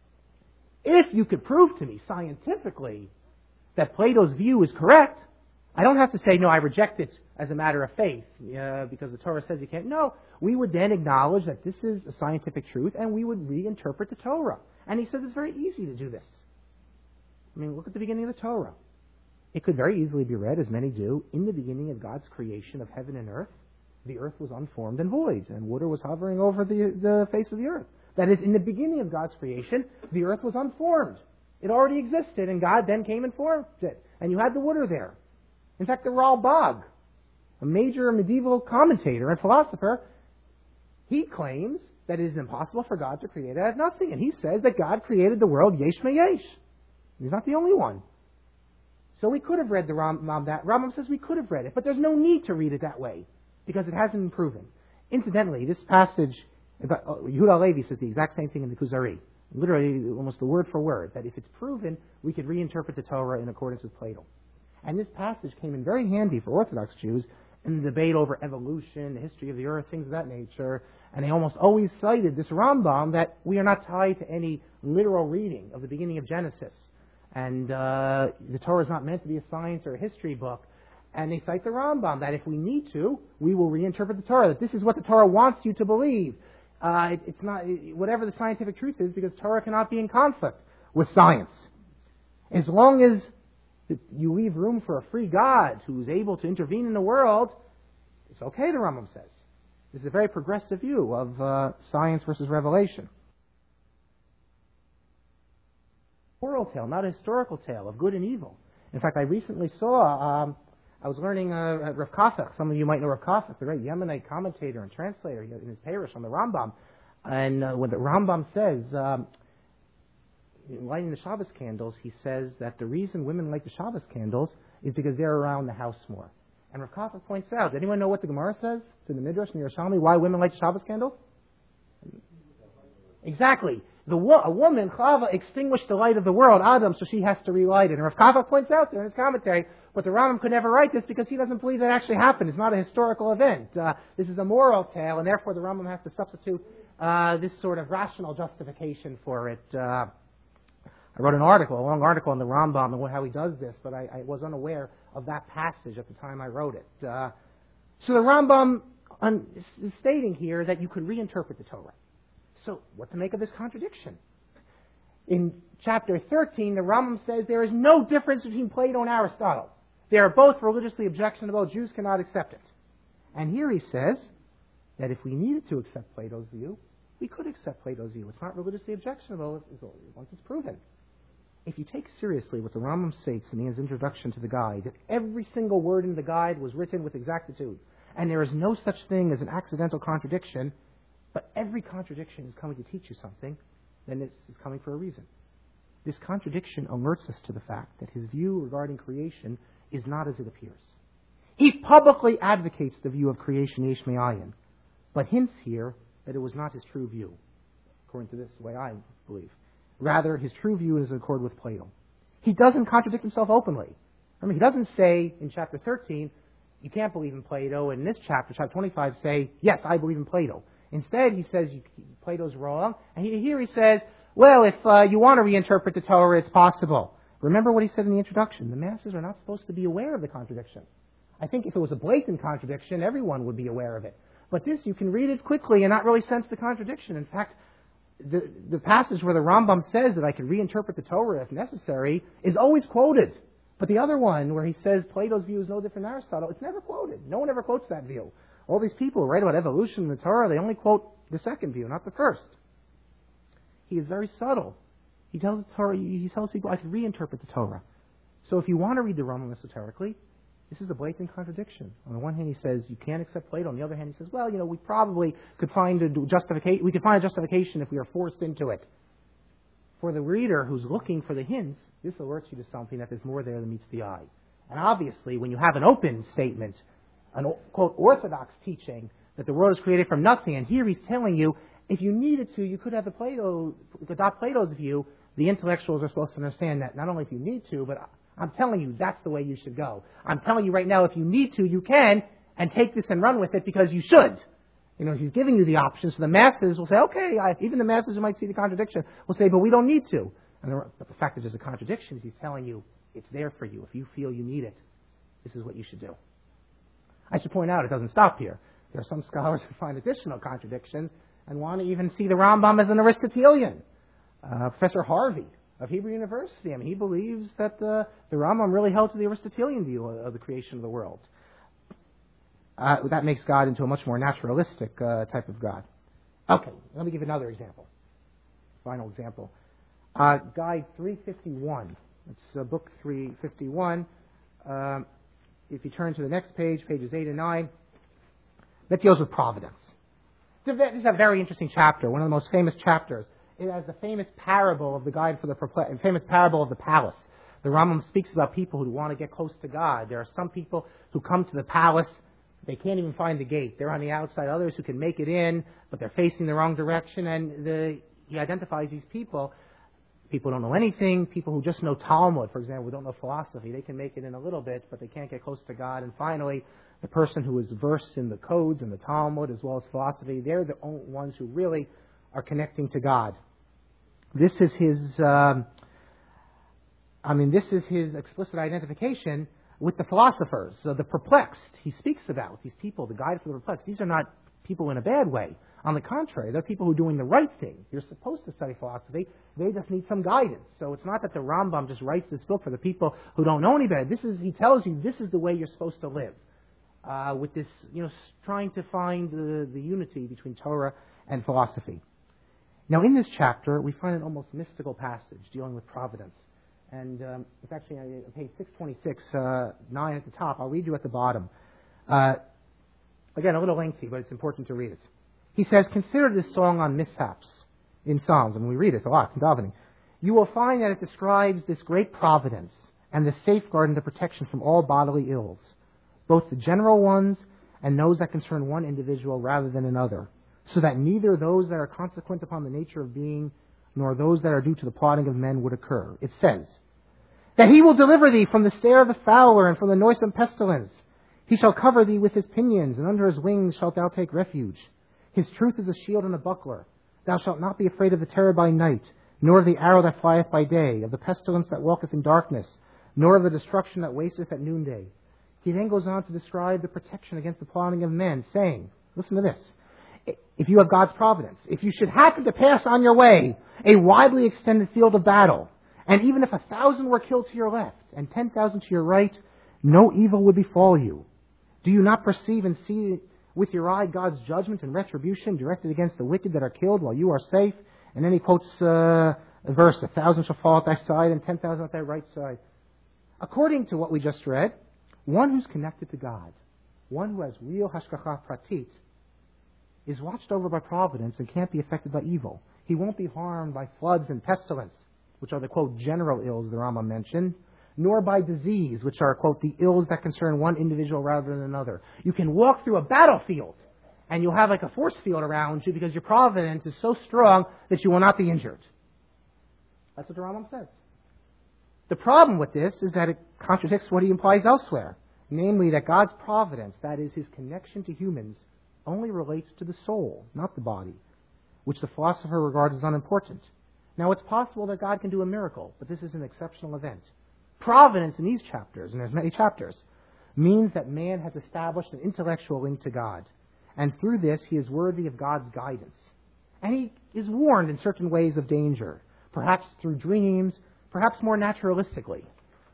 B: if you could prove to me scientifically that Plato's view is correct, I don't have to say, no, I reject it as a matter of faith, uh, because the Torah says you can't. No, we would then acknowledge that this is a scientific truth, and we would reinterpret the Torah. And he says it's very easy to do this. I mean, look at the beginning of the Torah. It could very easily be read, as many do, in the beginning of God's creation of heaven and earth, the earth was unformed and void, and water was hovering over the, the face of the earth. That is, in the beginning of God's creation, the earth was unformed. It already existed, and God then came and formed it. And you had the water there. In fact, the Ralbag, a major medieval commentator and philosopher, he claims that it is impossible for God to create out of nothing. And he says that God created the world yesh me'yesh. He's not the only one. So we could have read the Rambam that. Rambam says we could have read it, but there's no need to read it that way, because it hasn't been proven. Incidentally, this passage, Yehuda Levi says the exact same thing in the Kuzari. Literally, almost the word for word, that if it's proven, we could reinterpret the Torah in accordance with Plato. And this passage came in very handy for Orthodox Jews in the debate over evolution, the history of the earth, things of that nature. And they almost always cited this Rambam that we are not tied to any literal reading of the beginning of Genesis. And uh, the Torah is not meant to be a science or a history book. And they cite the Rambam that if we need to, we will reinterpret the Torah, that this is what the Torah wants you to believe. Uh, it, it's not whatever the scientific truth is, because Torah cannot be in conflict with science. As long as you leave room for a free God who is able to intervene in the world, it's okay, the Rambam says. This is a very progressive view of uh, science versus revelation. Moral tale, not a historical tale of good and evil. In fact, I recently saw, um, I was learning uh, Rav Kafach. Some of you might know Rav Kafach, the great Yemenite commentator and translator in his parish on the Rambam. And uh, when the Rambam says, um, in lighting the Shabbos candles, he says that the reason women light the Shabbos candles is because they're around the house more. And Rav Kafach points out, does anyone know what the Gemara says to the Midrash in the Yerushalmi, why women light the Shabbos candles? Exactly. The wo- a woman, Chava, extinguished the light of the world, Adam, so she has to relight it. And Rav Kafach points out there in his commentary, But the Rambam could never write this because he doesn't believe that actually happened. It's not a historical event. Uh, this is a moral tale, and therefore the Rambam has to substitute uh, this sort of rational justification for it. Uh, I wrote an article, a long article on the Rambam and how he does this, but I, I was unaware of that passage at the time I wrote it. Uh, so the Rambam un- is stating here that you could reinterpret the Torah. So what to make of this contradiction? In chapter thirteen, the Rambam says there is no difference between Plato and Aristotle. They are both religiously objectionable. Jews cannot accept it. And here he says that if we needed to accept Plato's view, we could accept Plato's view. It's not religiously objectionable once it's proven. If you take seriously what the Rambam states in his introduction to the guide, that every single word in the guide was written with exactitude, and there is no such thing as an accidental contradiction, but every contradiction is coming to teach you something, then this is coming for a reason. This contradiction alerts us to the fact that his view regarding creation is not as it appears. He publicly advocates the view of creation yesh me'ayin, but hints here that it was not his true view, according to this way I believe. Rather, his true view is in accord with Plato. He doesn't contradict himself openly. I mean, he doesn't say in chapter thirteen, you can't believe in Plato, and in this chapter, chapter twenty-five, say, yes, I believe in Plato. Instead, he says Plato's wrong, and here he says, well, if uh, you want to reinterpret the Torah, it's possible. Remember what he said in the introduction. The masses are not supposed to be aware of the contradiction. I think if it was a blatant contradiction, everyone would be aware of it. But this, you can read it quickly and not really sense the contradiction. In fact, the, the passage where the Rambam says that I can reinterpret the Torah if necessary is always quoted. But the other one, where he says Plato's view is no different than Aristotle, it's never quoted. No one ever quotes that view. All these people who write about evolution in the Torah, they only quote the second view, not the first. He is very subtle. He tells the Torah, he tells people, I can reinterpret the Torah. So if you want to read the Rambam esoterically, this is a blatant contradiction. On the one hand, he says you can't accept Plato. On the other hand, he says, well, you know, we probably could find a justification. We could find a justification if we are forced into it. For the reader who's looking for the hints, this alerts you to something that there's more there than meets the eye. And obviously, when you have an open statement, an quote orthodox teaching that the world is created from nothing, and here he's telling you, if you needed to, you could have the Plato, adopt Plato's view. The intellectuals are supposed to understand that not only if you need to, but I'm telling you that's the way you should go. I'm telling you right now, if you need to, you can, and take this and run with it because you should. You know, he's giving you the options. So the masses will say, okay, I, even the masses who might see the contradiction will say, but we don't need to. And the, but the fact that there's a contradiction is he's telling you it's there for you. If you feel you need it, this is what you should do. I should point out it doesn't stop here. There are some scholars who find additional contradictions and want to even see the Rambam as an Aristotelian. Uh, Professor Harvey of Hebrew University, I mean, he believes that uh, the Rambam really held to the Aristotelian view of, of the creation of the world. Uh, that makes God into a much more naturalistic uh, type of God. Okay, let me give another example. Final example. Uh, Guide three fifty-one. It's uh, book three fifty-one. Um, if you turn to the next page, pages eight and nine, that deals with providence. This is a very interesting chapter, one of the most famous chapters. It has the famous parable of the guide for the perplex- famous parable of the palace. The Rambam speaks about people who want to get close to God. There are some people who come to the palace, they can't even find the gate. They're on the outside. Others who can make it in, but they're facing the wrong direction. And the, he identifies these people. People who don't know anything, people who just know Talmud, for example, who don't know philosophy. They can make it in a little bit, but they can't get close to God. And finally, the person who is versed in the codes and the Talmud as well as philosophy, they're the only ones who really are connecting to God. This is his, um, I mean, this is his explicit identification with the philosophers, so the perplexed. He speaks about these people, the guide for the perplexed. These are not people in a bad way. On the contrary, they're people who are doing the right thing. You're supposed to study philosophy. They just need some guidance. So it's not that the Rambam just writes this book for the people who don't know any better. This is, he tells you this is the way you're supposed to live. Uh, with this, you know, trying to find the, the unity between Torah and philosophy. Now, in this chapter, we find an almost mystical passage dealing with providence. And um, it's actually on page six twenty-six, uh, nine at the top. I'll read you at the bottom. Uh, again, a little lengthy, but it's important to read it. He says, consider this song on mishaps in Psalms, and we read it a lot in davening. You will find that it describes this great providence and the safeguard and the protection from all bodily ills, both the general ones and those that concern one individual rather than another, so that neither those that are consequent upon the nature of being nor those that are due to the plotting of men would occur. It says that he will deliver thee from the snare of the fowler and from the noisome pestilence. He shall cover thee with his pinions, and under his wings shalt thou take refuge. His truth is a shield and a buckler. Thou shalt not be afraid of the terror by night, nor of the arrow that flieth by day, of the pestilence that walketh in darkness, nor of the destruction that wasteth at noonday. He then goes on to describe the protection against the plotting of men, saying, listen to this, if you have God's providence, if you should happen to pass on your way a widely extended field of battle, and even if a thousand were killed to your left and ten thousand to your right, no evil would befall you. Do you not perceive and see with your eye God's judgment and retribution directed against the wicked that are killed while you are safe? And then he quotes uh, a verse, a thousand shall fall at thy side and ten thousand at thy right side. According to what we just read, one who's connected to God, one who has real hashgacha pratit, is watched over by providence and can't be affected by evil. He won't be harmed by floods and pestilence, which are the, quote, general ills the Rambam mentioned, nor by disease, which are, quote, the ills that concern one individual rather than another. You can walk through a battlefield, and you'll have like a force field around you because your providence is so strong that you will not be injured. That's what the Rambam says. The problem with this is that it contradicts what he implies elsewhere, namely that God's providence, that is, his connection to humans, only relates to the soul, not the body, which the philosopher regards as unimportant. Now, it's possible that God can do a miracle, but this is an exceptional event. Providence in these chapters, and there's many chapters, means that man has established an intellectual link to God. And through this, he is worthy of God's guidance. And he is warned in certain ways of danger, perhaps through dreams, perhaps more naturalistically.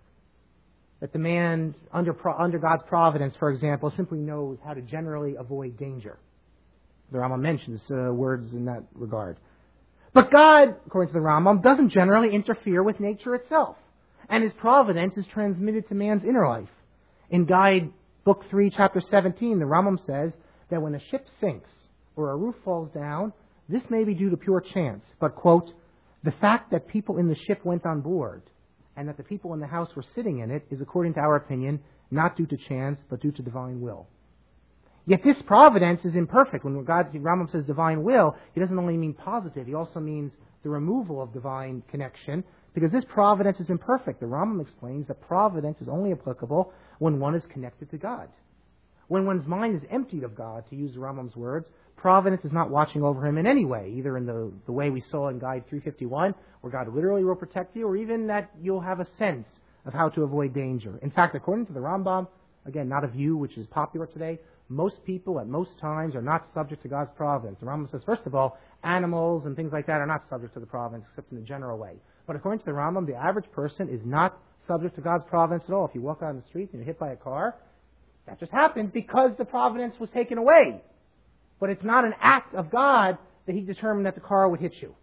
B: That the man, under, under God's providence, for example, simply knows how to generally avoid danger. The Rambam mentions uh, words in that regard. But God, according to the Rambam, doesn't generally interfere with nature itself. And his providence is transmitted to man's inner life. In Guide, Book three, Chapter seventeen, the Rambam says that when a ship sinks or a roof falls down, this may be due to pure chance. But, quote, the fact that people in the ship went on board and that the people in the house were sitting in it is, according to our opinion, not due to chance, but due to divine will. Yet this providence is imperfect. When God, Rambam says divine will, he doesn't only mean positive, he also means the removal of divine connection, because this providence is imperfect. The Rambam explains that providence is only applicable when one is connected to God. When one's mind is emptied of God, to use the Rambam's words, providence is not watching over him in any way, either in the, the way we saw in Guide three fifty-one, where God literally will protect you, or even that you'll have a sense of how to avoid danger. In fact, according to the Rambam, again, not a view which is popular today, most people at most times are not subject to God's providence. The Rambam says, first of all, animals and things like that are not subject to the providence, except in a general way. But according to the Rambam, the average person is not subject to God's providence at all. If you walk out on the street and you're hit by a car, that just happened because the providence was taken away. But it's not an act of God that he determined that the car would hit you.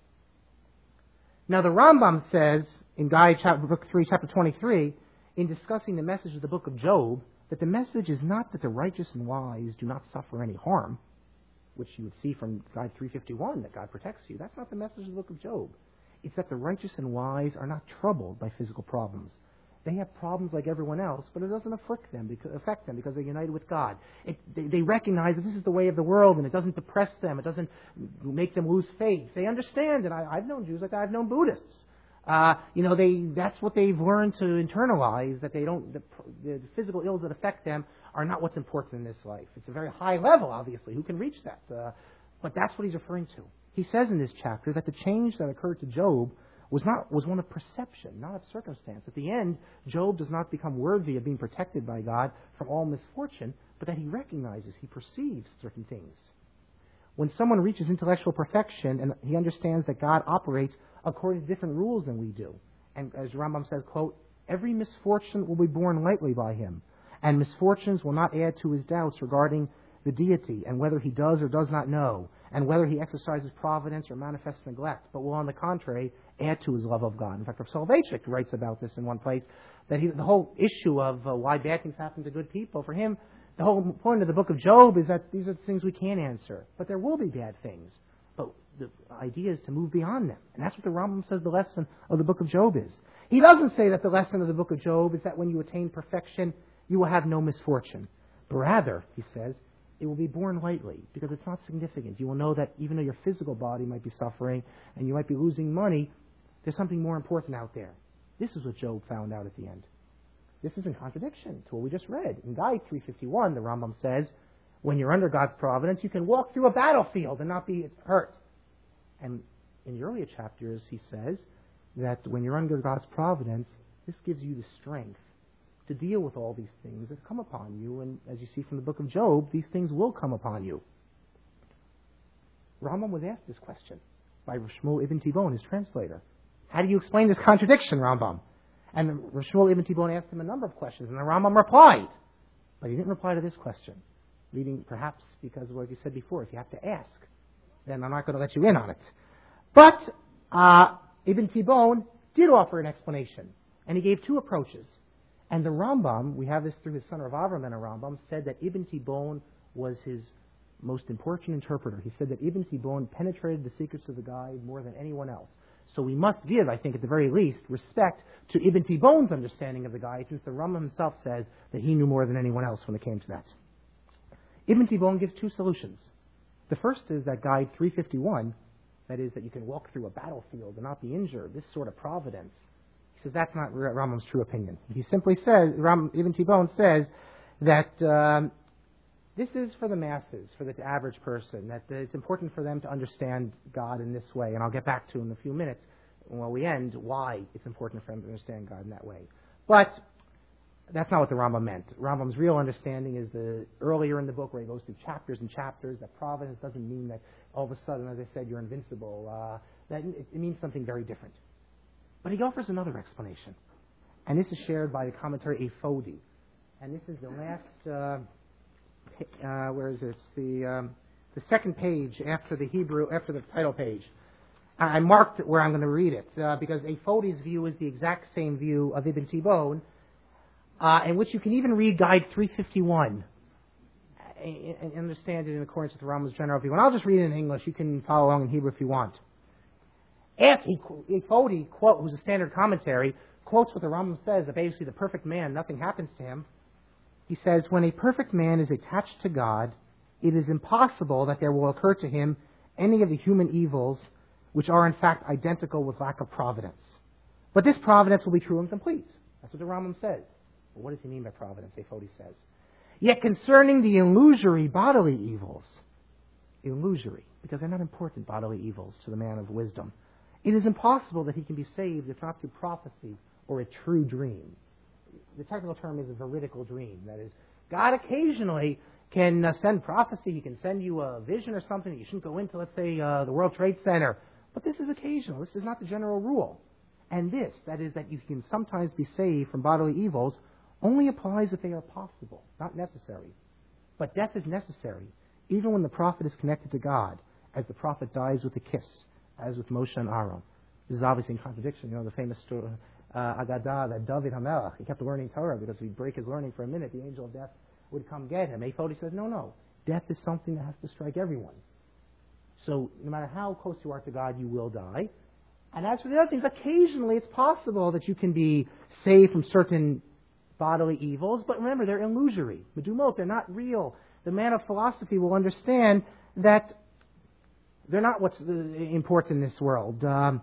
B: Now the Rambam says, in Guide chapter, Book three, Chapter twenty-three, in discussing the message of the book of Job, that the message is not that the righteous and wise do not suffer any harm, which you would see from Guide three fifty-one, that God protects you. That's not the message of the book of Job. It's that the righteous and wise are not troubled by physical problems. They have problems like everyone else, but it doesn't afflict them, because, affect them because they're united with God. It, they, they recognize that this is the way of the world, and it doesn't depress them. It doesn't make them lose faith. They understand, and I, I've known Jews like that. I've known Buddhists. Uh, you know, they that's what they've learned to internalize, that they don't, the, the physical ills that affect them are not what's important in this life. It's a very high level, obviously. Who can reach that? Uh, but that's what he's referring to. He says in this chapter that the change that occurred to Job was not was one of perception, not of circumstance. At the end, Job does not become worthy of being protected by God from all misfortune, but that he recognizes, he perceives certain things. When someone reaches intellectual perfection and he understands that God operates according to different rules than we do, and as Rambam says, quote, every misfortune will be borne lightly by him, and misfortunes will not add to his doubts regarding the deity and whether he does or does not know, and whether he exercises providence or manifests neglect, but will, on the contrary, add to his love of God. In fact, Rav Soloveitchik writes about this in one place, that he, the whole issue of uh, why bad things happen to good people, for him, the whole point of the book of Job is that these are things we can't answer. But there will be bad things. But the idea is to move beyond them. And that's what the Rambam says the lesson of the book of Job is. He doesn't say that the lesson of the book of Job is that when you attain perfection, you will have no misfortune. But rather, he says, it will be borne lightly, because it's not significant. You will know that even though your physical body might be suffering and you might be losing money, there's something more important out there. This is what Job found out at the end. This is in contradiction to what we just read. In Guide three fifty-one, the Rambam says, when you're under God's providence, you can walk through a battlefield and not be hurt. And in the earlier chapters, he says that when you're under God's providence, this gives you the strength to deal with all these things that come upon you. And as you see from the book of Job, these things will come upon you. Rambam was asked this question by Shmuel Ibn Tibon, his translator. How do you explain this contradiction, Rambam? And Shmuel Ibn Tibon asked him a number of questions, and the Rambam replied. But he didn't reply to this question, leading perhaps because of what you said before. If you have to ask, then I'm not going to let you in on it. But uh, Ibn Tibon did offer an explanation, and he gave two approaches. And the Rambam, we have this through his son Rav Avram and a Rambam, said that Ibn Tibon was his most important interpreter. He said that Ibn Tibon penetrated the secrets of the guide more than anyone else. So we must give, I think, at the very least, respect to Ibn Tibon's understanding of the guide, since the Rambam himself says that he knew more than anyone else when it came to that. Ibn Tibon gives two solutions. The first is that Guide three fifty-one, that is, that you can walk through a battlefield and not be injured, this sort of providence. He says that's not Rambam's true opinion. He simply says, Ram, Ibn Tibon says that um, this is for the masses, for the average person, that it's important for them to understand God in this way. And I'll get back to in a few minutes, when we end, why it's important for them to understand God in that way. But that's not what the Rambam meant. Rambam's real understanding is the earlier in the book where he goes through chapters and chapters, that providence doesn't mean that all of a sudden, as I said, you're invincible. Uh, that it, it means something very different. But he offers another explanation. And this is shared by the commentary Ephodi. And this is the last, uh, uh, where is it? It's the, um, the second page after the Hebrew, after the title page. I marked where I'm going to read it, uh, because Ephodi's view is the exact same view of Ibn Tibon, uh, in which you can even read Guide three fifty-one and understand it in accordance with the Rambam's general view. And I'll just read it in English. You can follow along in Hebrew if you want. Ephodi, quote, who's a standard commentary, quotes what the Rambam says, that basically the perfect man, nothing happens to him. He says, when a perfect man is attached to God, it is impossible that there will occur to him any of the human evils which are in fact identical with lack of providence. But this providence will be true and complete. That's what the Rambam says. Well, what does he mean by providence? Ephodi says. Yet concerning the illusory bodily evils, illusory, because they're not important bodily evils to the man of wisdom, it is impossible that he can be saved if not through prophecy or a true dream. The technical term is a veridical dream. That is, God occasionally can uh, send prophecy. He can send you a vision or something that you shouldn't go into, let's say, uh, the World Trade Center. But this is occasional. This is not the general rule. And this, that is, that you can sometimes be saved from bodily evils, only applies if they are possible, not necessary. But death is necessary, even when the prophet is connected to God, as the prophet dies with a kiss, as with Moshe and Aaron. This is obviously in contradiction. You know, the famous story, uh, Agadah, that David HaMelech, he kept learning Torah because if he'd break his learning for a minute, the angel of death would come get him. Ephodi says, no, no. Death is something that has to strike everyone. So no matter how close you are to God, you will die. And as for the other things, occasionally it's possible that you can be saved from certain bodily evils, but remember, they're illusory. Medumot, they're not real. The man of philosophy will understand that they're not what's important in this world. Um,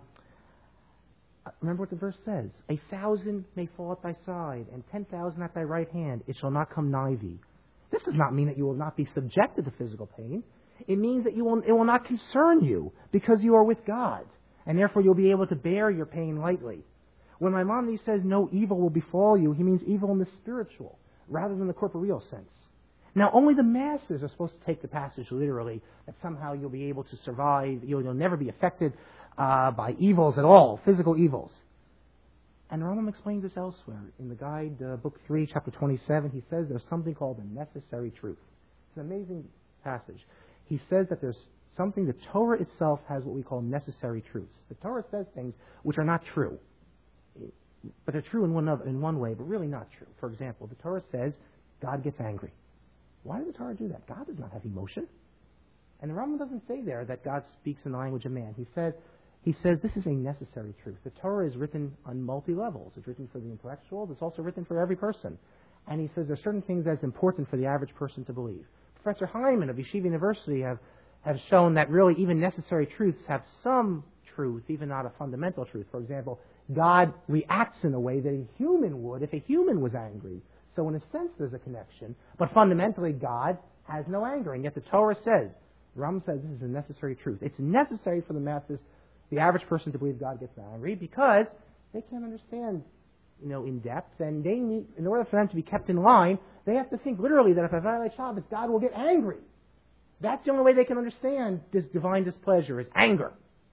B: remember what the verse says. A thousand may fall at thy side, and ten thousand at thy right hand. It shall not come nigh thee. This does not mean that you will not be subjected to physical pain. It means that you will, it will not concern you because you are with God. And therefore you'll be able to bear your pain lightly. When Maimonides says no evil will befall you, he means evil in the spiritual rather than the corporeal sense. Now, only the masses are supposed to take the passage literally, that somehow you'll be able to survive, you'll, you'll never be affected uh, by evils at all, physical evils. And Rambam explains this elsewhere. In the Guide, uh, Book three, Chapter twenty-seven, he says there's something called the necessary truth. It's an amazing passage. He says that there's something, the Torah itself has what we call necessary truths. The Torah says things which are not true. But they're true in one, other, in one way, but really not true. For example, the Torah says God gets angry. Why does the Torah do that? God does not have emotion. And the Rambam doesn't say there that God speaks in the language of man. He says, he says this is a necessary truth. The Torah is written on multi-levels. It's written for the intellectuals. It's also written for every person. And he says there are certain things that's important for the average person to believe. Professor Hyman of Yeshiva University have, have shown that really even necessary truths have some truth, even not a fundamental truth. For example, God reacts in a way that a human would if a human was angry. So in a sense, there's a connection. But fundamentally, God has no anger. And yet the Torah says, Rambam says this is a necessary truth. It's necessary for the masses, the average person, to believe God gets angry because they can't understand, you know, in depth. And they need, in order for them to be kept in line, they have to think literally that if I violate Shabbos, God will get angry. That's the only way they can understand this divine displeasure, is anger.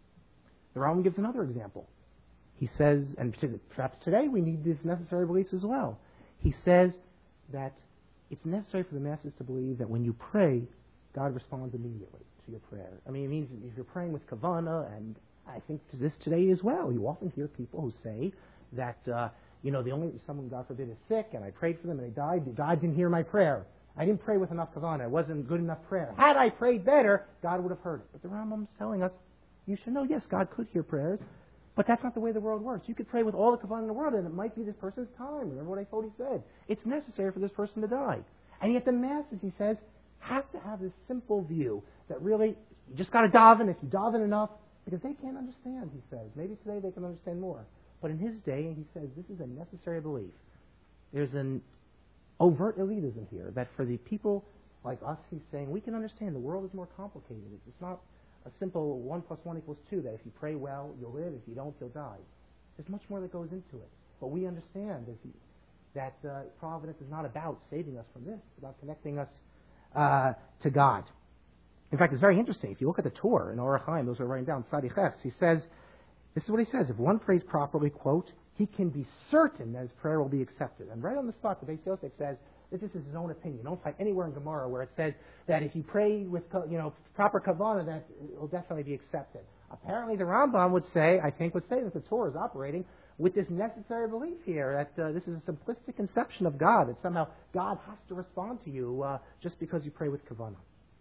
B: The Rambam gives another example. He says, and perhaps today we need these necessary beliefs as well. He says that it's necessary for the masses to believe that when you pray, God responds immediately to your prayer. I mean, it means if you're praying with kavana, and I think to this today as well, you often hear people who say that, uh, you know, the only someone, God forbid, is sick, and I prayed for them and they died. God didn't hear my prayer. I didn't pray with enough kavana. It wasn't good enough prayer. Had I prayed better, God would have heard it. But the Rambam's telling us, you should know, yes, God could hear prayers, but that's not the way the world works. You could pray with all the kavana in the world, and it might be this person's time. Remember what I thought he said. It's necessary for this person to die. And yet the masses, he says, have to have this simple view that really, you just got to daven if you daven enough, because they can't understand, he says. Maybe today they can understand more. But in his day, he says, this is a necessary belief. There's an overt elitism here, that for the people like us, he's saying, we can understand the world is more complicated. It's not a simple one plus one equals two, that if you pray well, you'll live. If you don't, you'll die. There's much more that goes into it. But we understand as he, that uh, providence is not about saving us from this. It's about connecting us uh, to God. In fact, it's very interesting. If you look at the Torah in Orach Chaim, those are writing down, Tzadi Ches, he says, this is what he says, if one prays properly, quote, he can be certain that his prayer will be accepted. And right on the spot, the Beis Yosef says that this is his own opinion. Don't find anywhere in Gemara where it says that if you pray with, you know, proper kavanah, that it will definitely be accepted. Apparently, the Rambam would say, I think, would say that the Torah is operating with this necessary belief here that uh, this is a simplistic conception of God, that somehow God has to respond to you uh, just because you pray with kavanah.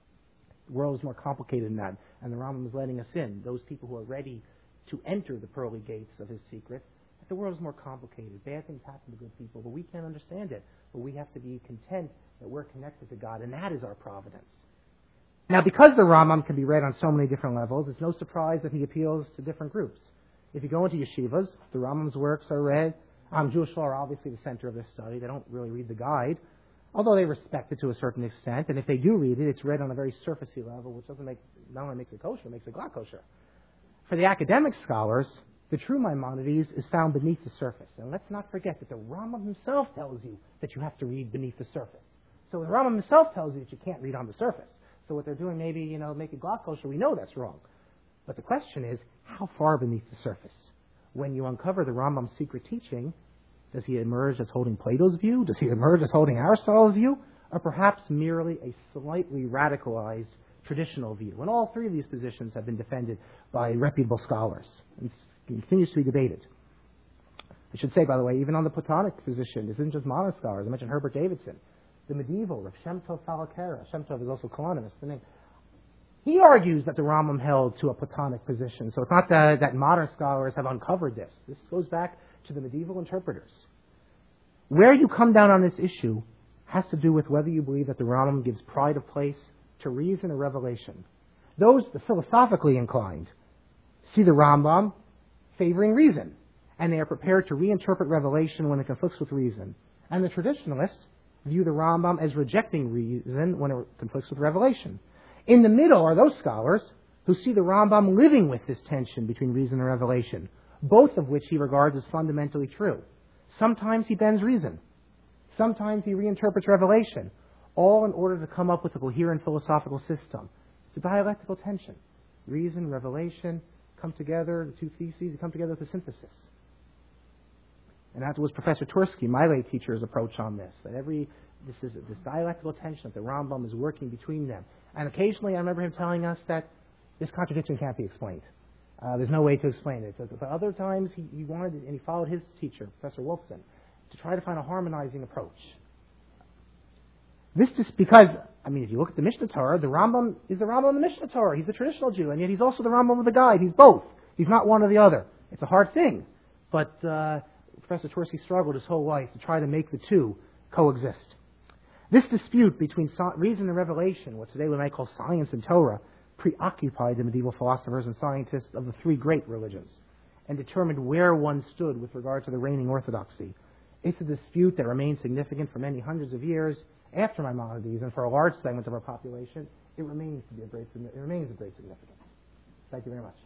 B: The world is more complicated than that, and the Rambam is letting us in, those people who are ready to enter the pearly gates of his secret. The world is more complicated. Bad things happen to good people, but we can't understand it. But we have to be content that we're connected to God, and that is our providence. Now, because the Rambam can be read on so many different levels, it's no surprise that he appeals to different groups. If you go into yeshivas, the Rambam's works are read. Um, Jewish law are obviously the center of this study. They don't really read the guide, although they respect it to a certain extent. And if they do read it, it's read on a very surfacey level, which doesn't make, not only makes it kosher, it makes it glad kosher. For the academic scholars, the true Maimonides is found beneath the surface. And let's not forget that the Rambam himself tells you that you have to read beneath the surface. So the Rambam himself tells you that you can't read on the surface. So what they're doing, maybe, you know, make it glad kosher, we know that's wrong. But the question is, how far beneath the surface? When you uncover the Rambam's secret teaching, does he emerge as holding Plato's view? Does he emerge as holding Aristotle's view? Or perhaps merely a slightly radicalized traditional view? And all three of these positions have been defended by reputable scholars. And continues to be debated. I should say, by the way, even on the Platonic position, this isn't just modern scholars. I mentioned Herbert Davidson, the medieval Rav Shem Tov Falakera. Shem Tov is also colonist. The name. He argues that the Rambam held to a Platonic position. So it's not that, that modern scholars have uncovered this. This goes back to the medieval interpreters. Where you come down on this issue has to do with whether you believe that the Rambam gives pride of place to reason or revelation. Those, the philosophically inclined, see the Rambam favoring reason, and they are prepared to reinterpret revelation when it conflicts with reason. And the traditionalists view the Rambam as rejecting reason when it conflicts with revelation. In the middle are those scholars who see the Rambam living with this tension between reason and revelation, both of which he regards as fundamentally true. Sometimes he bends reason. Sometimes he reinterprets revelation, all in order to come up with a coherent philosophical system. It's a dialectical tension. Reason, revelation, come together, the two theses come together with a synthesis. And that was Professor Tursky, my late teacher's approach on this, that every, this is this dialectical tension that the Rambam is working between them. And occasionally I remember him telling us that this contradiction can't be explained. Uh, there's no way to explain it. But other times he, he wanted, and he followed his teacher, Professor Wolfson, to try to find a harmonizing approach. This is because, I mean, if you look at the Mishnah Torah, the Rambam is the Rambam of the Mishnah Torah. He's a traditional Jew, and yet he's also the Rambam of the guide. He's both. He's not one or the other. It's a hard thing. But uh, Professor Tversky struggled his whole life to try to make the two coexist. This dispute between reason and revelation, what today we might call science and Torah, preoccupied the medieval philosophers and scientists of the three great religions and determined where one stood with regard to the reigning orthodoxy. It's a dispute that remains significant for many hundreds of years after Maimonides, and for a large segment of our population, it remains to be a great, it remains of great significance. Thank you very much.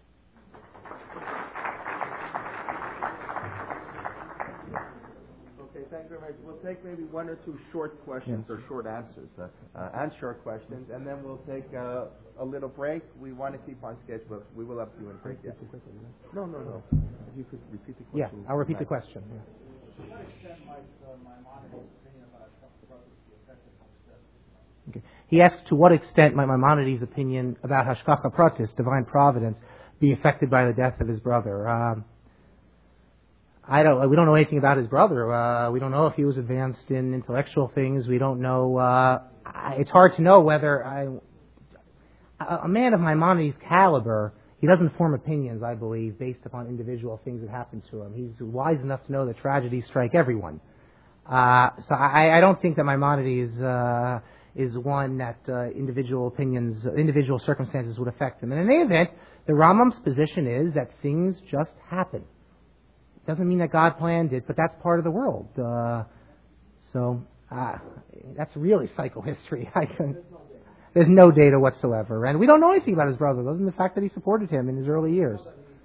A: Okay, thank you very much. We'll take maybe one or two short questions
B: yes.
A: or short answers, uh, uh, and short questions, and then we'll take uh, a little break. We want to keep on schedule, but we will up to you in break. Yeah. No, no, no. If you could repeat the question.
B: Yeah, I'll repeat the question. Yeah.
C: To what extent might uh, Maimonides' opinion about Hashgacha Pratis be affected by his death?
B: Okay. He asks, to what extent might Maimonides' opinion about Hashgacha Pratis, divine providence, be affected by the death of his brother? Um, I don't. We don't know anything about his brother. Uh, we don't know if he was advanced in intellectual things. We don't know. Uh, I, it's hard to know whether I, a, a man of Maimonides' caliber, he doesn't form opinions, I believe, based upon individual things that happen to him. He's wise enough to know that tragedies strike everyone. Uh, so I, I don't think that Maimonides uh, is one that uh, individual opinions, individual circumstances would affect him. And in any event, the Rambam's position is that things just happen. Doesn't mean that God planned it, but that's part of the world. Uh, so uh, that's really psychohistory. I can, there's no data whatsoever, and we don't know anything about his brother other than the fact that he supported him in his early years.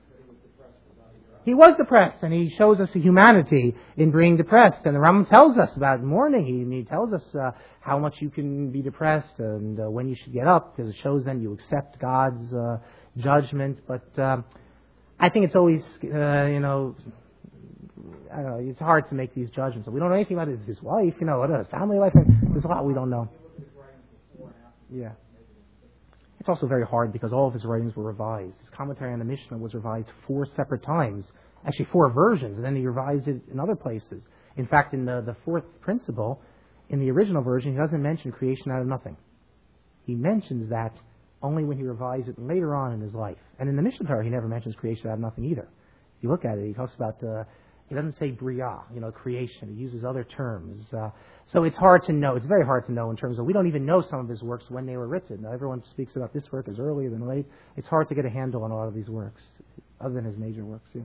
B: He was depressed, and he shows us a humanity in being depressed. And the Rambam tells us about mourning. He, he tells us uh, how much you can be depressed and uh, when you should get up, because it shows then you accept God's uh, judgment. But um, I think it's always, uh, you know. I don't know, it's hard to make these judgments. We don't know anything about his, his wife, you know, what his family life. There's a lot we don't know. Yeah. It's also very hard because all of his writings were revised. His commentary on the Mishnah was revised four separate times, actually four versions, and then he revised it in other places. In fact, in the, the fourth principle, in the original version, he doesn't mention creation out of nothing. He mentions that only when he revised it later on in his life. And in the Mishnah Torah, he never mentions creation out of nothing either. If you look at it, he talks about the... Uh, He doesn't say bria, you know, creation. He uses other terms. Uh, so it's hard to know. It's very hard to know in terms of, we don't even know some of his works when they were written. Now, everyone speaks about this work as earlier than late. It's hard to get a handle on all of these works, other than his major works. Yeah.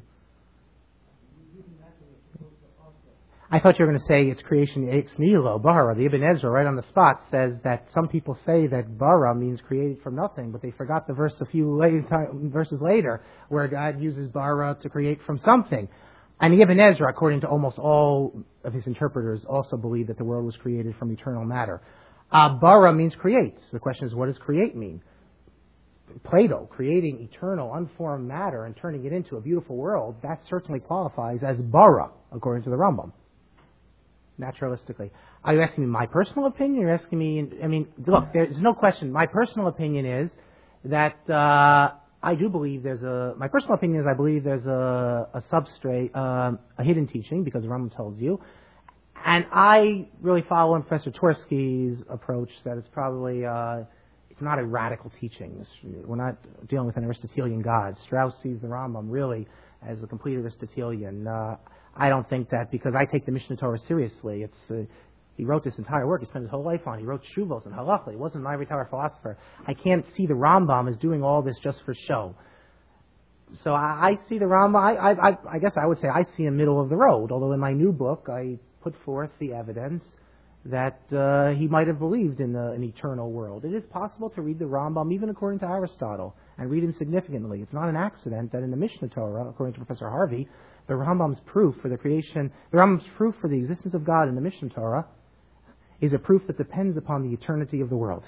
B: I thought you were going to say it's creation ex nihilo, bara. The Ibn Ezra, right on the spot, says that some people say that bara means created from nothing, but they forgot the verse a few later, verses later where God uses bara to create from something. And Ibn Ezra, according to almost all of his interpreters, also believed that the world was created from eternal matter. Uh, bara means create. So the question is, what does create mean? Plato, creating eternal, unformed matter and turning it into a beautiful world, that certainly qualifies as bara, according to the Rambam. Naturalistically. Are you asking me my personal opinion? You're asking me, I mean, look, there's no question. My personal opinion is that... Uh, I do believe there's a, my personal opinion is I believe there's a, a substrate, um, a hidden teaching, because the Rambam tells you. And I really follow in Professor Tversky's approach that it's probably, uh, it's not a radical teaching. We're not dealing with an Aristotelian God. Strauss sees the Rambam really as a complete Aristotelian. Uh, I don't think that, because I take the Mishnah Torah seriously. It's, uh, He wrote this entire work. He spent his whole life on it. He wrote Shuvos and Halacha. He wasn't an ivory tower philosopher. I can't see the Rambam as doing all this just for show. So I, I see the Rambam, I, I, I guess I would say I see a middle of the road, although in my new book I put forth the evidence that uh, he might have believed in the, an eternal world. It is possible to read the Rambam, even according to Aristotle, and read him significantly. It's not an accident that in the Mishnah Torah, according to Professor Harvey, the Rambam's proof for the creation, the Rambam's proof for the existence of God in the Mishnah Torah is a proof that depends upon the eternity of the world.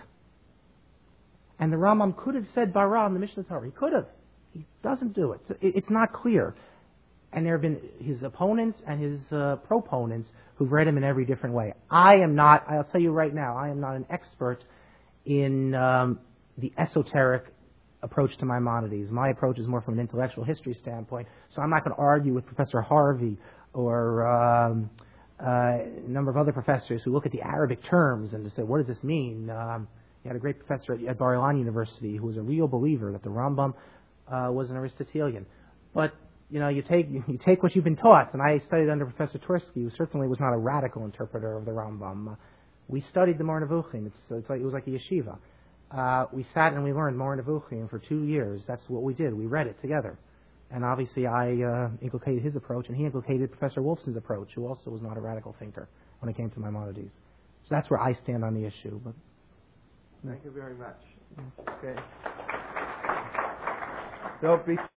B: And the Rambam could have said bara in the Mishnah Torah. He could have. He doesn't do it. So it's not clear. And there have been his opponents and his uh, proponents who've read him in every different way. I am not, I'll tell you right now, I am not an expert in um, the esoteric approach to Maimonides. My approach is more from an intellectual history standpoint. So I'm not going to argue with Professor Harvey or... Um, Uh, a number of other professors who look at the Arabic terms and to say, what does this mean? Um, you had a great professor at, at Bar Ilan University who was a real believer that the Rambam uh, was an Aristotelian. But, you know, you take you take what you've been taught, and I studied under Professor Tversky, who certainly was not a radical interpreter of the Rambam. Uh, we studied the Moreh Nevuchim. It's, it's like, it was like a yeshiva. uh, we sat and we learned Moreh Nevuchim for two years. That's what we did. We read it together. And obviously I uh, inculcated his approach, and he inculcated Professor Wolfson's approach, who also was not a radical thinker when it came to Maimonides. So that's where I stand on the issue. But
A: thank you very much. Okay. Don't be